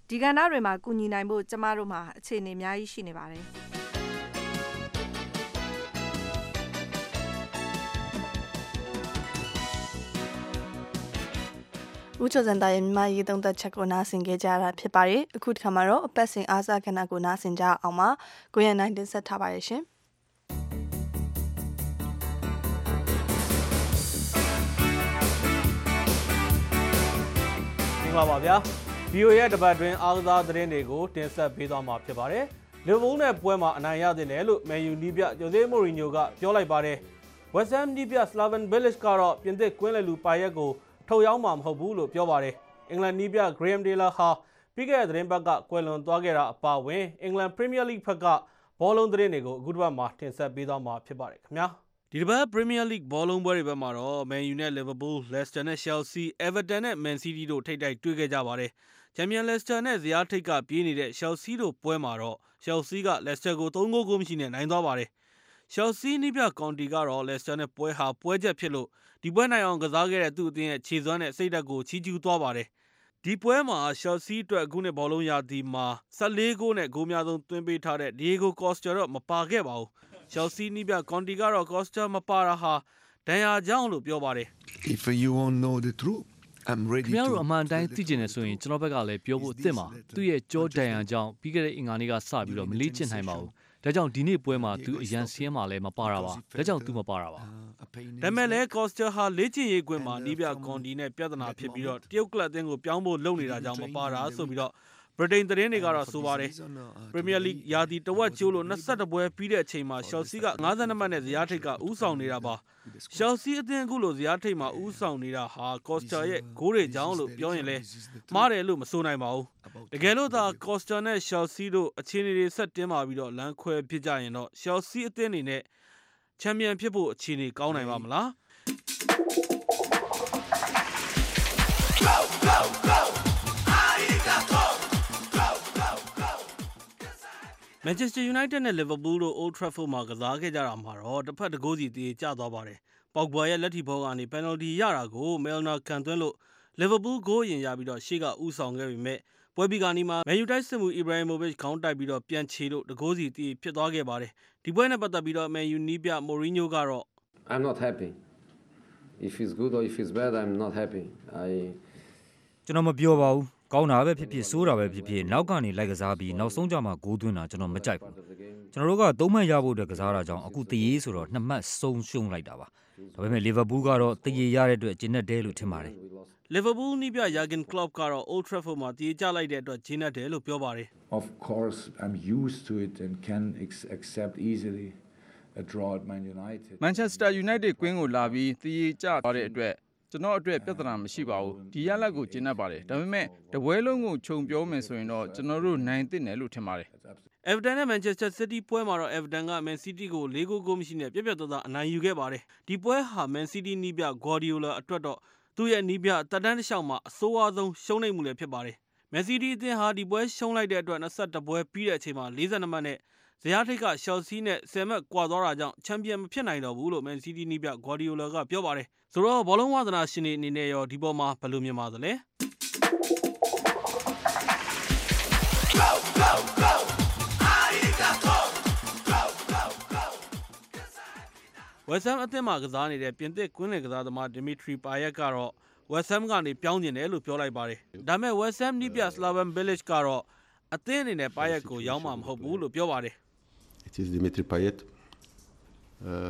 ဒီကဏ္ဍတွေမှာကူညီနိုင်ဖို့ကျမတို့မှာအခြေအနေအများကြီးရှိနေပါတယ်ဦးကျော်စံတာရဲ့မြန်မာရေးသုံးသက်ချက်ကိုနားဆင်ကြကြတာဖြစ်ပါတယ်အခုတစ်ခါမှာတော့အပတ်စဉ်အားစားကဏ္ဍကိုနားဆင်ကြအောင်ပါကိုရန်နိုင်တင်ဆက်ထားပါရရှင်မင်္ဂလာပါဗျာ ဗီအိုအေ ရဲ့တပတ်တွင်အားကစားသတင်းတွေကိုတင်ဆက်ပေးသွားမှာဖြစ်ပါတယ်လီဗာပူးနဲ့ပွဲမှာအနိုင်ရသင့်တယ်လို့မန်ယူနီးပြဂျိုဇေးမိုရီညိုကပြောလိုက်ပါတယ်ဝက်စ်ဟမ်နီးပြစလာဗန်ဘီလစ်ကတော့ပြင်သစ်ကွင်းလယ်လူပါရက်ကိုထုတ်ရောင်းမှာမဟုတ်ဘူးလို့ပြောပါတယ်အင်္ဂလန်နီးပြဂရေးမ်ဒေလာဟာပြီးခဲ့တဲ့သတင်းပတ်ကကွယ်လွန်သွားခဲ့တာအပါအဝင်အင်္ဂလန်ပရီးမီယာလိဂ်ဘက်ကဘောလုံးသတင်းတွေကိုအခုတစ်ပတ်မှာတင်ဆက်ပေးသွားမှာဖြစ်ပါတယ်ခင်ဗျာဒီတစ်ပတ်ပရီးမီယာလိဂ်ဘောလုံးပွဲတွေဘက်မှာတော့မန်ယူနဲ့လီဗာပူးလက်စတာနဲ့ရှယ်လ်ဆီအဲဗာတန်နဲ့မန်စီးတီးတို့ထိပ်တိုက်တွေ့ခဲ့ကြပါတယ်ချန်ပီယံလက်စတာနဲ့ဇယားထိပ်ကပြေးနေတဲ့ရှယ်လ်ဆီတို့ပွဲမှာတော့ရှယ်လ်ဆီကလက်စတာကိုသုံးဂိုးကိုမရှိနဲ့နိုင်သွားပါတယ်ရှယ်လ်ဆီနီးပြကောင်တီကတော့လက်စတာနဲ့ပွဲဟာပွဲချက်ဖြစ်လို့ဒီပွဲနိုင်အောင်ကစားခဲ့တဲ့သူ့အသင်းရဲ့ခြေစွမ်းနဲ့စိတ်ဓာတ်ကိုချီးကျူးသွားပါတယ်ဒီပွဲမှာရှယ်လ်ဆီအတွက်အခုနှစ်ဘောလုံးရာသီမှာဆယ့်လေးဂိုးနဲ့ဂိုးများဆုံးသွင်းပေးထားတဲ့ဒီယေဂိုကော့စတာတော့မပါခဲ့ပါဘူးရှယ်လ်ဆီနီးပြကောင်တီကတော့ကော့စတာမပါတာဟာဒဏ်ရာကြောင့်လို့ပြောပါတယ် If you want know the truth I'm ready to ခင်ဗျားတို့အမှန်တိုင်းသိကျင်နေဆိုရင်ကျွန်တော်ဘက်ကလည်းပြောဖို့အသင့်ပါသူ့ရဲ့ကြောဒဏ်ရာကြောင့်ပြီးခဲ့တဲ့အင်္ဂါနေ့ကစပြီးတော့မလေးကျင်နိုင်ပါဘူးဒါကြောင့်ဒီနေ့ပွဲမှာသူအရန်ဆင်းမှာလည်းမပါတာပါဒါကြောင့်သူမပါတာပါဒါပေမဲ့လည်းကော့စတာဟာလေ့ကျင့်ရေးကွင်းမှာနီးပြကွန်တီနဲ့ပြဿနာဖြစ်ပြီးတော့တရုတ်ကလပ်အသင်းကိုပြောင်းဖို့လုပ်နေတာကြောင့်မပါတာဆိုပြီးတော့ဗြိတိန်သတင်းတွေကတော့ဆိုပါတယ်ပရီးမီယာလိဂ်ရာသီတဝက်ကျိုးလို့၂၁ပွဲပြီးတဲ့အချိန်မှာရှယ်လ်ဆီက၅၂မှတ်နဲ့ဇယားထိပ်ကဦးဆောင်နေတာပါရှယ်လ်ဆီအသင်းအခုလိုဇယားထိပ်မှာဦးဆောင်နေတာဟာကော့စတာရဲ့ဂိုးတွေကြောင့်လို့ပြောရင်လည်းမှားတယ်လို့မဆိုနိုင်ပါဘူးတကယ်လို့သာကော့စတာနဲ့ရှယ်လ်ဆီတို့အခြေအနေတွေဆက်တင်းမာပြီးတော့လမ်းခွဲဖြစ်ကြရင်တော့ရှယ်လ်ဆီအသင်းအနေနဲ့ချန်ပီယံဖြစ်ဖို့အခြေအနေကောင်းနိုင်ပါမလားမန်ချက်စတာယူနိုက်တက်နဲ့လီဗာပူးတို့အိုလ်ထရက်ဖို့မှာကစားခဲ့ကြတာမှာတော့တစ်ဖက်တစ်ဂိုးစီတေးကျသွားပါတယ်ပေါက်ဘာရဲ့လက်ထီဘောကနေပယ်နယ်တီရတာကိုမဲလ်နာကန်သွင်းလို့လီဗာပူးဂိုးရင်ရပြီးတော့ရှေ့ကဦးဆောင်ခဲ့ပေမဲ့ပွဲပြီးကနီးမှာမန်ယူတိုက်စစ်မှုအီဘရာဟီမိုဗစ်ခေါင်းတိုက်ပြီးတော့ပြန်ချေလို့တဂိုးစီတေးဖြစ်သွားခဲ့ပါတယ်ဒီပွဲနဲ့ပတ်သက်ပြီးတော့မန်ယူနီးပြမိုရီညိုကတော့ I'm not happy if it's good or if it's bad I'm not happy I ကျွန်တော်မပြောပါဘူးကောင်းတာပဲဖြစ်ဖြစ်ဆိုးတာပဲဖြစ်ဖြစ်နောက်ကနေလိုက်ကစားပြီးနောက်ဆုံးကြမှာဂိုးသွင်းတာကျွန်တော်မကြိုက်ဘူးကျွန်တော်တို့ကသုံးမှတ်ရဖို့အတွက်ကစားတာကြောင့်အခုတရေဆိုတော့နှစ်မှတ်ဆုံးရှုံးလိုက်တာပါဒါပေမဲ့လီဗာပူးကတော့တရေရတဲ့အတွက်ဂျင်းနဲ့တဲလို့ထင်ပါတယ်လီဗာပူးနီးပြယာဂင်ကလော့ကတော့ Old Trafford မှာတရေကျလိုက်တဲ့အတွက်ဂျင်းနဲ့တဲလို့ပြောပါတယ် Of course I'm used to it and can accept easily a draw at Man United Manchester United ကွင်းကိုလာပြီးတရေကျသွားတဲ့အတွက်ကျွန်တော်အတွက်ပြဿနာမရှိပါဘူးဒီရလဒ်ကိုကျင်းတတ်ပါတယ်ဒါပေမဲ့တပွဲလုံးကိုခြုံပြောမယ်ဆိုရင်တော့ကျွန်တော်တို့နိုင်သင့်တယ်လို့ထင်ပါတယ် Everton နဲ့ Manchester City ပွဲမှာတော့ Everton က Man City ကို၄ဂိုးကိုမရှိနဲ့ပြတ်ပြတ်သားသားအနိုင်ယူခဲ့ပါတယ်ဒီပွဲဟာ Man City နီးပြ Guardiola အတွက်တော့သူ့ရဲ့နီးပြတက်တန်းတစ်လျှောက်မှာအဆိုးအဆုံးရှုံးနိမ့်မှုလည်းဖြစ်ပါတယ် Man City အသင်းဟာဒီပွဲရှုံးလိုက်တဲ့အတွက်၂၁ပွဲပြီးတဲ့အချိန်မှာ၄၂မှတ်နဲ့ဇယားထိပ်က Chelsea နဲ့ဆယ်မှတ်ကွာသွားတာကြောင့်ချန်ပီယံမဖြစ်နိုင်တော့ဘူးလို့ Man City နီးပြ Guardiola ကပြောပါတယ်ဆိုတော့ဘောလုံးဝါသနာရှင်တွေအနေနဲ့ရောဒီပေါ်မှာဘယ်လိုမြင်ပါသလဲဝက်ဆမ်အသင်းမှာကစားနေတဲ့ပြင်သစ်ကွင်းလယ်ကစားသမားဒီမီထရီပါယက်ကတော့ဝက်ဆမ်ကနေပြောင်းကျင်တယ်လို့ပြောလိုက်ပါတယ်ဒါပေမဲ့ဝက်ဆမ်နီးပြစလာဗန်ဘီလစ်ကတော့အသင်းအနေနဲ့ပါယက်ကိုရောင်းမှာမဟုတ်ဘူးလို့ပြောပါတယ် It is Dimitri Payet uh,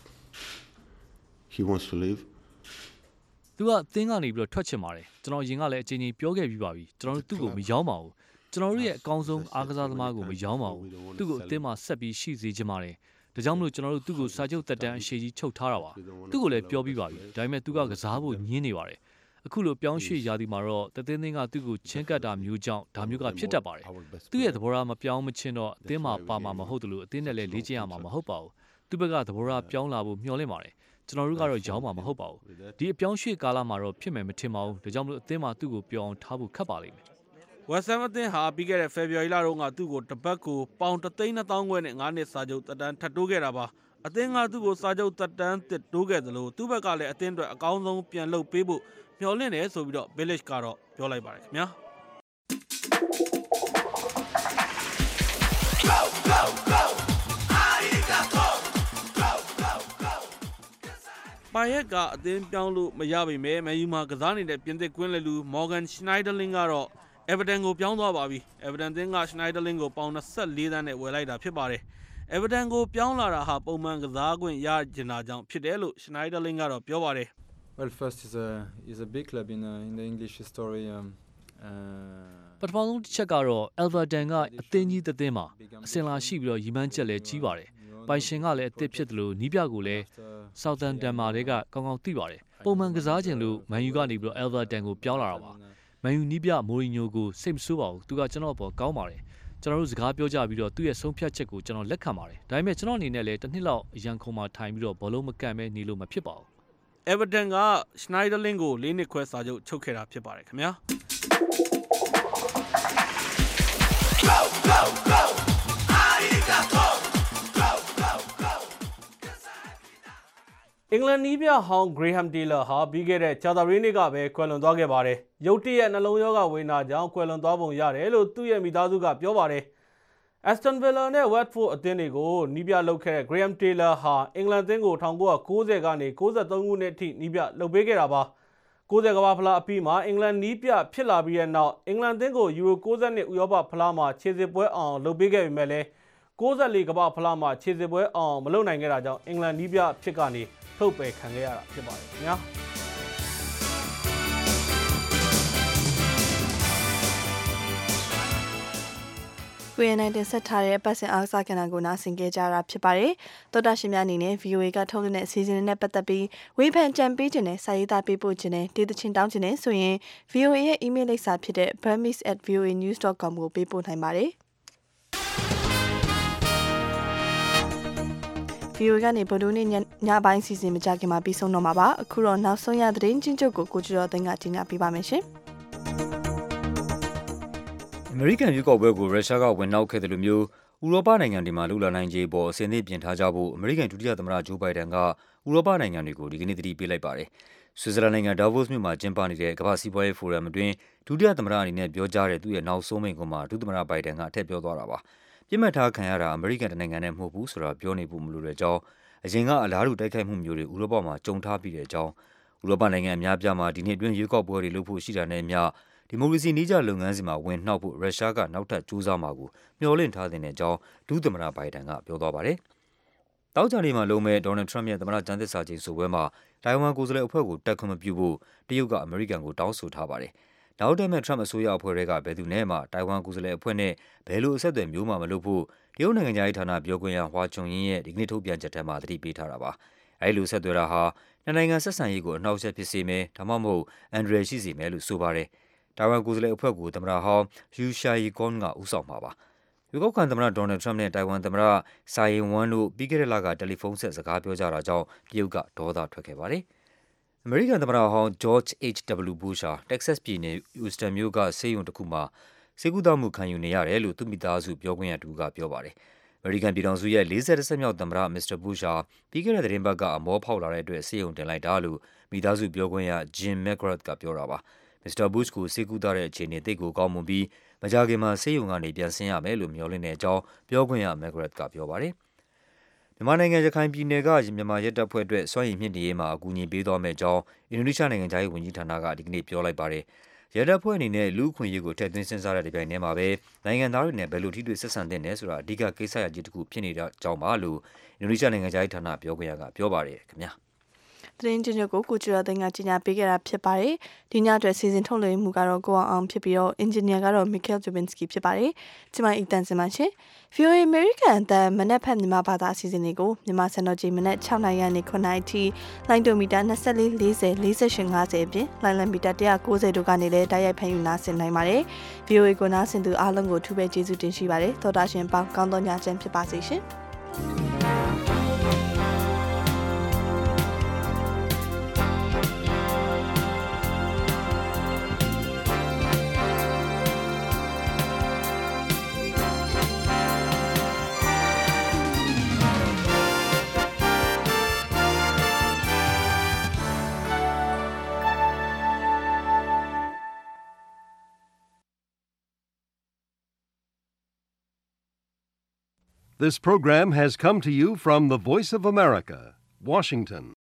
he wants to leave သူကအသင်းကနေပြီးတော့ထွက်ချင်ပါတယ်ကျွန်တော်အရင်ကလည်းအချိန်ချင်းပြောခဲ့ပြီးပါပြီကျွန်တော်တို့သူ့ကိုမရောင်းပါဘူးကျွန်တော်တို့ရဲ့အကောင်းဆုံးအားကစားသမားကိုမရောင်းပါဘူးသူ့ကိုအသင်းမှာဆက်ပြီးရှိစေချင်ပါတယ်ဒါကြောင့်မလို့ကျွန်တော်တို့သူ့ကိုစာချုပ်တက်တန်းအရှိကြီးချုပ်ထားတာပါသူ့ကိုလည်းပြောပြီးပါပြီဒါပေမဲ့သူကကစားဖို့ညင်းနေပါတယ်အခုလိုပြောင်းရွှေ့ရာသီမှာတော့တသင်းသင်းကသူ့ကိုချင်းကပ်တာမျိုးကြောင့်ဒါမျိုးကဖြစ်တတ်ပါတယ်သူ့ရဲ့သဘောထားမပြောင်းမချင်းတော့အသင်းမှာပါမှာမဟုတ်တယ်လို့အသင်းနဲ့လည်းလေ့ကျင့်ရမှာမဟုတ်ပါဘူးသူ့ဘက်ကသဘောထားပြောင်းလာဖို့မျှော်လင့်ပါတယ်ကျွန်တော်တို့ကတော့ရောင်းမှာမဟုတ်ပါဘူးဒီအပြောင်းရွှေ့ကာလမှာတော့ဖြစ်မယ်မထင်ပါဘူးဒါကြောင့်မလို့အသင်းမှာသူ့ကိုပြောင်းထားဖို့ခက်ပါလိမ့်မယ်ဝက်ဆမ်အသင်းဟာပြီးခဲ့တဲ့ဖေဖော်ဝါရီလတုန်းကသူ့ကိုတပတ်ကိုပေါင်တစ်သိန်းနှစ်သောင်းခွဲနဲ့ငါးနှစ်စာချုပ်တက်တန်းထပ်တိုးခဲ့တာပါအသင်းကသူ့ကိုစာချုပ်တက်တန်းတစ်တိုးခဲ့သလိုသူ့ဘက်ကလည်းအသင်းအတွက်အကောင်းဆုံးပြန်လုပ်ပေးဖို့မျှော်လင့်တယ်ဆိုပြီးတော့ Village ကတော့ပြောလိုက်ပါတယ်ခင်ဗျာပါရက်ကအသင်းပြောင်းလို့မရပေမဲ့မန်ယူမှာကစားနေတဲ့ပြင်သစ်ကွင်းလယ်လူ Morgan Schneiderlin ကတော့ Everton ကိုပြောင်းသွားပါပြီ။ Everton သင်းက Schneiderlin ကိုပေါင်twenty-fourသန်းနဲ့ဝယ်လိုက်တာဖြစ်ပါတယ်။ Everton ကိုပြောင်းလာတာဟာပုံမှန်ကစားခွင့်ရကျင်တာကြောင့်ဖြစ်တယ်လို့ Schneiderlin ကတော့ပြောပါတယ်။ Well, first is a is a big club in uh, in the English history. Um, uh, ပထမဆုံးတစ်ချက်ကတော့ Everton ကအသင်းကြီးတစ်သင်းမှာအစင်လာရှိပြီးတော့ရည်မှန်းချက်လည်းကြီးပါတယ်။ပိုင်ရှင်ကလည်းအသစ်ဖြစ်တယ်လို့နီးပြကိုလည်း Southampton မှာတွေကကောင်းကောင်းသိပါတယ်။ပုံမှန်ကစားခြင်းလို့မန်ယူကနေပြီးတော့ Everton ကိုပြောင်းလာတာပါ။မန်ယူနီးပြမိုရီညိုကိုစိတ်မဆိုးပါဘူး။သူကကျွန်တော်ပေါ်ကောင်းပါတယ်။ကျွန်တော်တို့စကားပြောကြပြီးတော့သူ့ရဲ့ဆုံးဖြတ်ချက်ကိုကျွန်တော်လက်ခံပါတယ်။ဒါပေမဲ့ကျွန်တော်အနေနဲ့လည်းတစ်နှစ်လောက်ရန်ကုန်မှာထိုင်ပြီးတော့ဘောလုံးမကန်မဲနေလို့မဖြစ်ပါဘူး။ Everton က Schneiderlin ကို၄နှစ်ခွဲစာချုပ်ချုပ်ခဲ့တာဖြစ်ပါတယ်ခင်ဗျာ။ Go go go Arigato Go go go အင်္ဂလန်နီးပြဟောင်း Graham Taylor ဟာပြီးခဲ့တဲ့ကြာသပတေးနေ့ကပဲကွယ်လွန်သွားခဲ့ပါတယ်။ရုတ်တရက်နှလုံးရောဂါဝေဒနာကြောင့်ကွယ်လွန်သွားပုံရတယ်လို့သူ့ရဲ့မိသားစုကပြောပါတယ်။ Aston Villa နဲ့ Watford အသင်းတွေကိုနီးပြလုပ်ခဲ့တဲ့ Graham Taylor ဟာအင်္ဂလန်အသင်းကိုnineteen ninetyကနေninety-threeခုနှစ်အထိနီးပြလုပ်ပေးခဲ့တာပါ။ninetyကမ္ဘာဖလားအပြီးမှာအင်္ဂလန်နီးပြဖြစ်လာပြီးတဲ့နောက်အင်္ဂလန်အသင်းကို Euro ninetyဥရောပဖလားမှာခြေစစ်ပွဲအောင်လုပ်ပေးခဲ့ပေမဲ့လည်းninety-fourကမ္ဘာဖလားမှာခြေစစ်ပွဲအောင်မလုပ်နိုင်ခဲ့တာကြောင့်အင်္ဂလန်နီးပြဖြစ်ကနေထုတ်ပယ်ခံခဲ့ရတာဖြစ်ပါတယ်ခင်ဗျာ။ကိုရီးယားနိုင်ငံဆက်ထားတဲ့ပတ်စင်အားစားကဏ္ဍကိုနားဆင်ကြကြတာဖြစ်ပါတယ်။သောတာရှင်များအနေနဲ့ V O A ကထုတ်လွှင့်တဲ့အစီအစဉ်နဲ့ပတ်သက်ပြီးဝေဖန်ကြံပေးခြင်းနဲ့စာရေးသားပေးပို့ခြင်းနဲ့ဒေသချင်းတောင်းခြင်းနဲ့ဆိုရင် V O A ရဲ့ email လိပ်စာဖြစ်တဲ့ burmese at voanews dot com ကိုပေးပို့နိုင်ပါတယ်။ V O A ကနေဗုဒ္ဓနေ့ညပိုင်းစီစဉ်မကြခင်မှာပြီးဆုံးတော့မှာပါ။အခုတော့နောက်ဆုံးရသတင်းချင်းချုပ်ကိုကိုကျော်တော်သိန်းကကြီးညာပေးပါမယ်ရှင်။အမေရိကန်ရွေးကောက်ပွဲကိုရုရှားကဝင်နှောက်ခဲ့တယ်လို့မျိုးဥရောပနိုင်ငံတွေမှာလှုပ်လာနိုင်ခြေပေါ်အစဉ်အသင့်ပြင်ထားကြဖို့အမေရိကန်ဒုတိယသမ္မတဂျိုးဘိုင်ဒန်ကဥရောပနိုင်ငံတွေကိုဒီကနေ့သတိပေးလိုက်ပါတယ်။ဆွစ်ဇာလန်နိုင်ငံဒါဗို့စ်မြို့မှာကျင်းပနေတဲ့ကမ္ဘာ့စီးပွားရေးဖိုရမ်အတွင်းဒုတိယသမ္မတအနေနဲ့ပြောကြားတဲ့သူ့ရဲ့နောက်ဆုံးမိန့်ခွန်းမှာဒုသမ္မတဘိုင်ဒန်ကထည့်ပြောသွားတာပါ။ပြစ်မှတ်ထားခံရတာအမေရိကန်တနိုင်ငံနဲ့မဟုတ်ဘူးဆိုတာပြောနေဖို့မလိုတဲ့အကြောင်းအရင်ကအလားတူတိုက်ခိုက်မှုမျိုးတွေဥရောပမှာကြုံထားပြီးတဲ့အကြောင်းဥရောပနိုင်ငံအများပြားမှာဒီနှစ်အတွင်းရွေးကောက်ပွဲတွေလုပ်ဖို့ရှိတာနဲ့အမျှဒီမိုကရေစီနည်းကျလုပ်ငန်းစဉ်မှာဝင်နှောက်ဖို့ရုရှားကနောက်ထပ်ကြိုးစားမှာကိုမျှော်လင့်ထားတဲ့အကြောင်းဒုသမ္မတဘိုင်ဒန်ကပြောသွားပါတယ်။တောက်ကြနေမှာလုံးမဲ့ဒေါ်နယ်ထရမ့်ရဲ့သမ္မတကျမ်းသစ္စာကျိန်ဆိုပွဲမှာတိုင်ဝမ်ကိုယ်စားလှယ်အဖွဲ့ကိုတက်ခွင့်မပြုဖို့တရုတ်ကအမေရိကန်ကိုတောင်းဆိုထားပါတယ်။နောက်တက်မဲ့ထရမ့်အစိုးရအဖွဲ့တွေကဘယ်သူနဲ့မှတိုင်ဝမ်ကိုယ်စားလှယ်အဖွဲ့နဲ့ဘယ်လိုအဆက်အသွယ်မျိုးမှမလုပ်ဖို့တရုတ်နိုင်ငံသားရေးဌာနပြောခွင့်ရဟွာချွန်ယင်းရဲ့ဒီကနေ့ထုတ်ပြန်ချက်ထဲမှာသတိပေးထားတာပါ။အဲဒီလိုဆက်သွယ်တာဟာနှစ်နိုင်ငံဆက်ဆံရေးကိုအနှောက်အယှက်ဖြစ်စေမယ်ဒါမှမဟုတ်အန္တရာယ်ရှိစေမယ်လို့ဆိုပါတယ်။တိုင်ဝမ်ကိုယ်စားလှယ်အဖွဲ့ကိုသမ္မတဟောင်းယူရှာယီကွန်ကဦးဆောင်မှာပါ။ရွေးကောက်ခံသမ္မတဒေါ်နယ်ထရမ့်နဲ့တိုင်ဝမ်သမ္မတဆိုင်ယင်ဝမ်တို့ပြီးခဲ့တဲ့လကတယ်လီဖုန်းဆက်စကားပြောကြတာကြောင့်တရုတ်ကဒေါသထွက်ခဲ့ပါတယ်။အမေရိကန်သမ္မတဟောင်း George H W Bush ဟာတက္ကဆက်ပြည်နယ်ဟူစတန်မြို့ကဆေးရုံတစ်ခုမှာဆေးကုသမှုခံယူနေရတယ်လို့သူ့မိသားစုပြောခွင့်ရတူကပြောပါတယ်။အမေရိကန်ပြည်ထောင်စုရဲ့၄၁ဆက်မြောက်သမ္မတမစ္စတာ Bush ဟာပြီးခဲ့တဲ့သတင်းပတ်ကအမောဖောက်လာတဲ့အတွက်ဆေးရုံတင်လိုက်တာလို့မိသားစုပြောခွင့်ရ Jim McGrath ကပြောတာပါ။မစ္စတာ Bush ကိုဆေးကုသတဲ့အခြေအနေသိပ်ကိုကောင်းမွန်ပြီးမကြာခင်မှာဆေးရုံကနေပြန်ဆင်းရမယ်လို့မျှော်လင့်တဲ့အကြောင်းပြောခွင့်ရ McGrath ကပြောပါတယ်။မြန်မာနိုင်ငံရခိုင်ပြည်နယ်ကမြန်မာရဲတပ်ဖွဲ့အတွက်စွမ်းရည်မြင့်တင်ရေးမှာအကူအညီပေးသွားမယ့်အကြောင်းအင်ဒိုနီးရှားနိုင်ငံသားရေးဝန်ကြီးဌာနကဒီကနေ့ပြောလိုက်ပါတယ်။ရဲတပ်ဖွဲ့အနေနဲ့လူ့အခွင့်အရေးကိုထည့်သွင်းစဉ်းစားတဲ့ဒီပိုင်းထဲမှာပဲနိုင်ငံသားတွေနဲ့ဘယ်လိုထိတွေ့ဆက်ဆံသင့်တယ်ဆိုတာအဓိကကိစ္စရပ်ကြီးတစ်ခုဖြစ်နေတဲ့အကြောင်းပါလို့အင်ဒိုနီးရှားနိုင်ငံသားရေးဌာနပြောခွင့်ရကပြောပါတယ်ခင်ဗျာ။သတင်းချင်းချုပ်ကိုကိုကျော်သိန်းကကြီးညာပေးခဲ့တာဖြစ်ပါတယ်။ဒီညအတွက်စီစဉ်ထုတ်လွှင့်မှုကတော့ကိုအောင်အောင်ဖြစ်ပြီးတော့အင်ဂျင်နီယာကတော့ Mikhail Jubinski ဖြစ်ပါတယ်။ကျွန်မအီတန်စင်ပါရှင်။ V O A American အသံမနက်ဖက်မြန်မာဘာသာအစီအစဉ်လေးကိုမြန်မာစံတော်ချိန်မနက်၆နာရီကနေခုနှစ်နာရီထိလိုင်းဒိုမီတာ၂၄ ၄၀ ၄၈ ၅၀အပြင်လိုင်းလံမီတာ၁၉၀တို့ကနေလည်းတိုက်ရိုက်ဖမ်းယူနားဆင်နိုင်ပါတယ်။ V O A ကိုနားဆင်သူအားလုံးကိုထူးပဲကျေးဇူးတင်ရှိပါတယ်။သောတာရှင်ပေါင်းကောင်းသောညချမ်းဖြစ်ပါစေရှင်။ This program has come to you from the Voice of America, Washington.